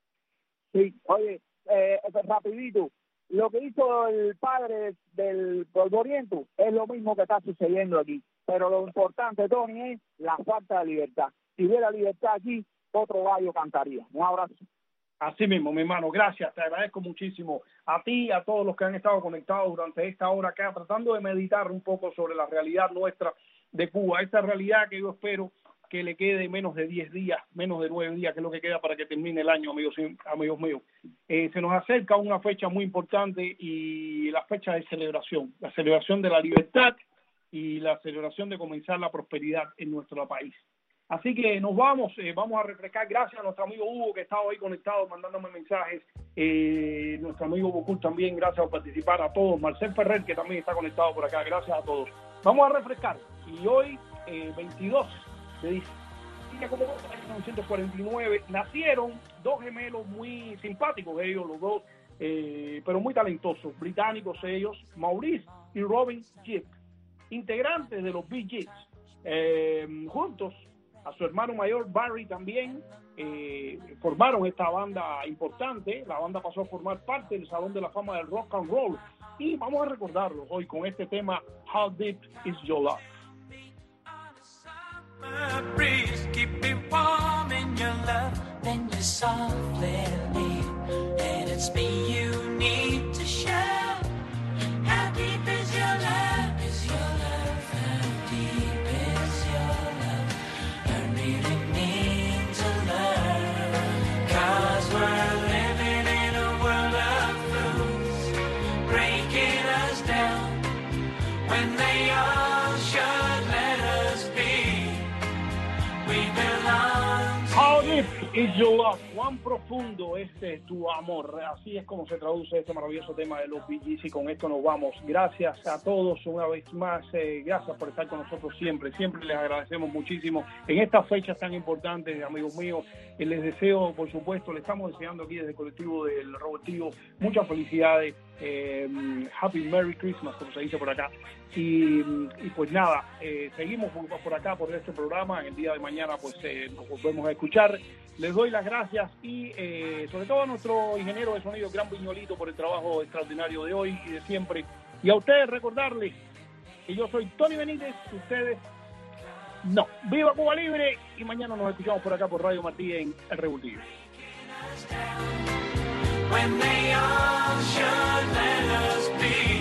Sí, oye, eh, rapidito. Lo que hizo el padre del polvoriento es lo mismo que está sucediendo aquí. Pero lo importante, Tony, es la falta de libertad. Si hubiera libertad aquí, otro gallo cantaría. Un abrazo. Así mismo, mi hermano, gracias, te agradezco muchísimo a ti, a todos los que han estado conectados durante esta hora acá, tratando de meditar un poco sobre la realidad nuestra de Cuba, esta realidad que yo espero que le quede menos de diez días, menos de nueve días, que es lo que queda para que termine el año, amigos, amigos míos. Eh, se nos acerca una fecha muy importante y la fecha de celebración, la celebración de la libertad y la celebración de comenzar la prosperidad en nuestro país. Así que nos vamos, eh, vamos a refrescar. Gracias a nuestro amigo Hugo que estaba ahí conectado mandándome mensajes. Eh, nuestro amigo Bocul también, gracias por participar. A todos. Marcel Ferrer que también está conectado por acá. Gracias a todos. Vamos a refrescar. Y hoy, eh, veintidós de diciembre, como en mil novecientos cuarenta y nueve, nacieron dos gemelos muy simpáticos, ellos los dos, eh, pero muy talentosos, británicos ellos, Maurice y Robin Gibb, integrantes de los Bee Gees, eh, juntos a su hermano mayor Barry también eh, formaron esta banda importante. La banda pasó a formar parte del Salón de la Fama del Rock and Roll y vamos a recordarlos hoy con este tema How Deep Is Your Love. Breeze, keep it warm in your love, then you softly leave, and it's me you need to show. How deep is your love? Is your love? How deep is your love? I really need to learn, 'cause we're living in a world of fools, breaking us down when they all should let us be. How deep is your love? Cuán profundo es tu amor. Así es como se traduce este maravilloso tema de los Bee Gees y con esto nos vamos. Gracias a todos una vez más. Eh, gracias por estar con nosotros siempre. Siempre les agradecemos muchísimo en estas fechas tan importantes, amigos míos. Eh, les deseo, por supuesto, le estamos deseando aquí desde el colectivo del Robertivo muchas felicidades. Eh, Happy Merry Christmas, como se dice por acá. Y, y pues nada, eh, seguimos por, por acá por este programa. El día de mañana pues eh, nos volvemos a escuchar. Les doy las gracias y eh, sobre todo a nuestro ingeniero de sonido, Gran Viñolito, por el trabajo extraordinario de hoy y de siempre. Y a ustedes recordarles que yo soy Tony Benítez, ustedes no. ¡Viva Cuba Libre! Y mañana nos escuchamos por acá por Radio Martí en El Revoltillo. When they all should let us be.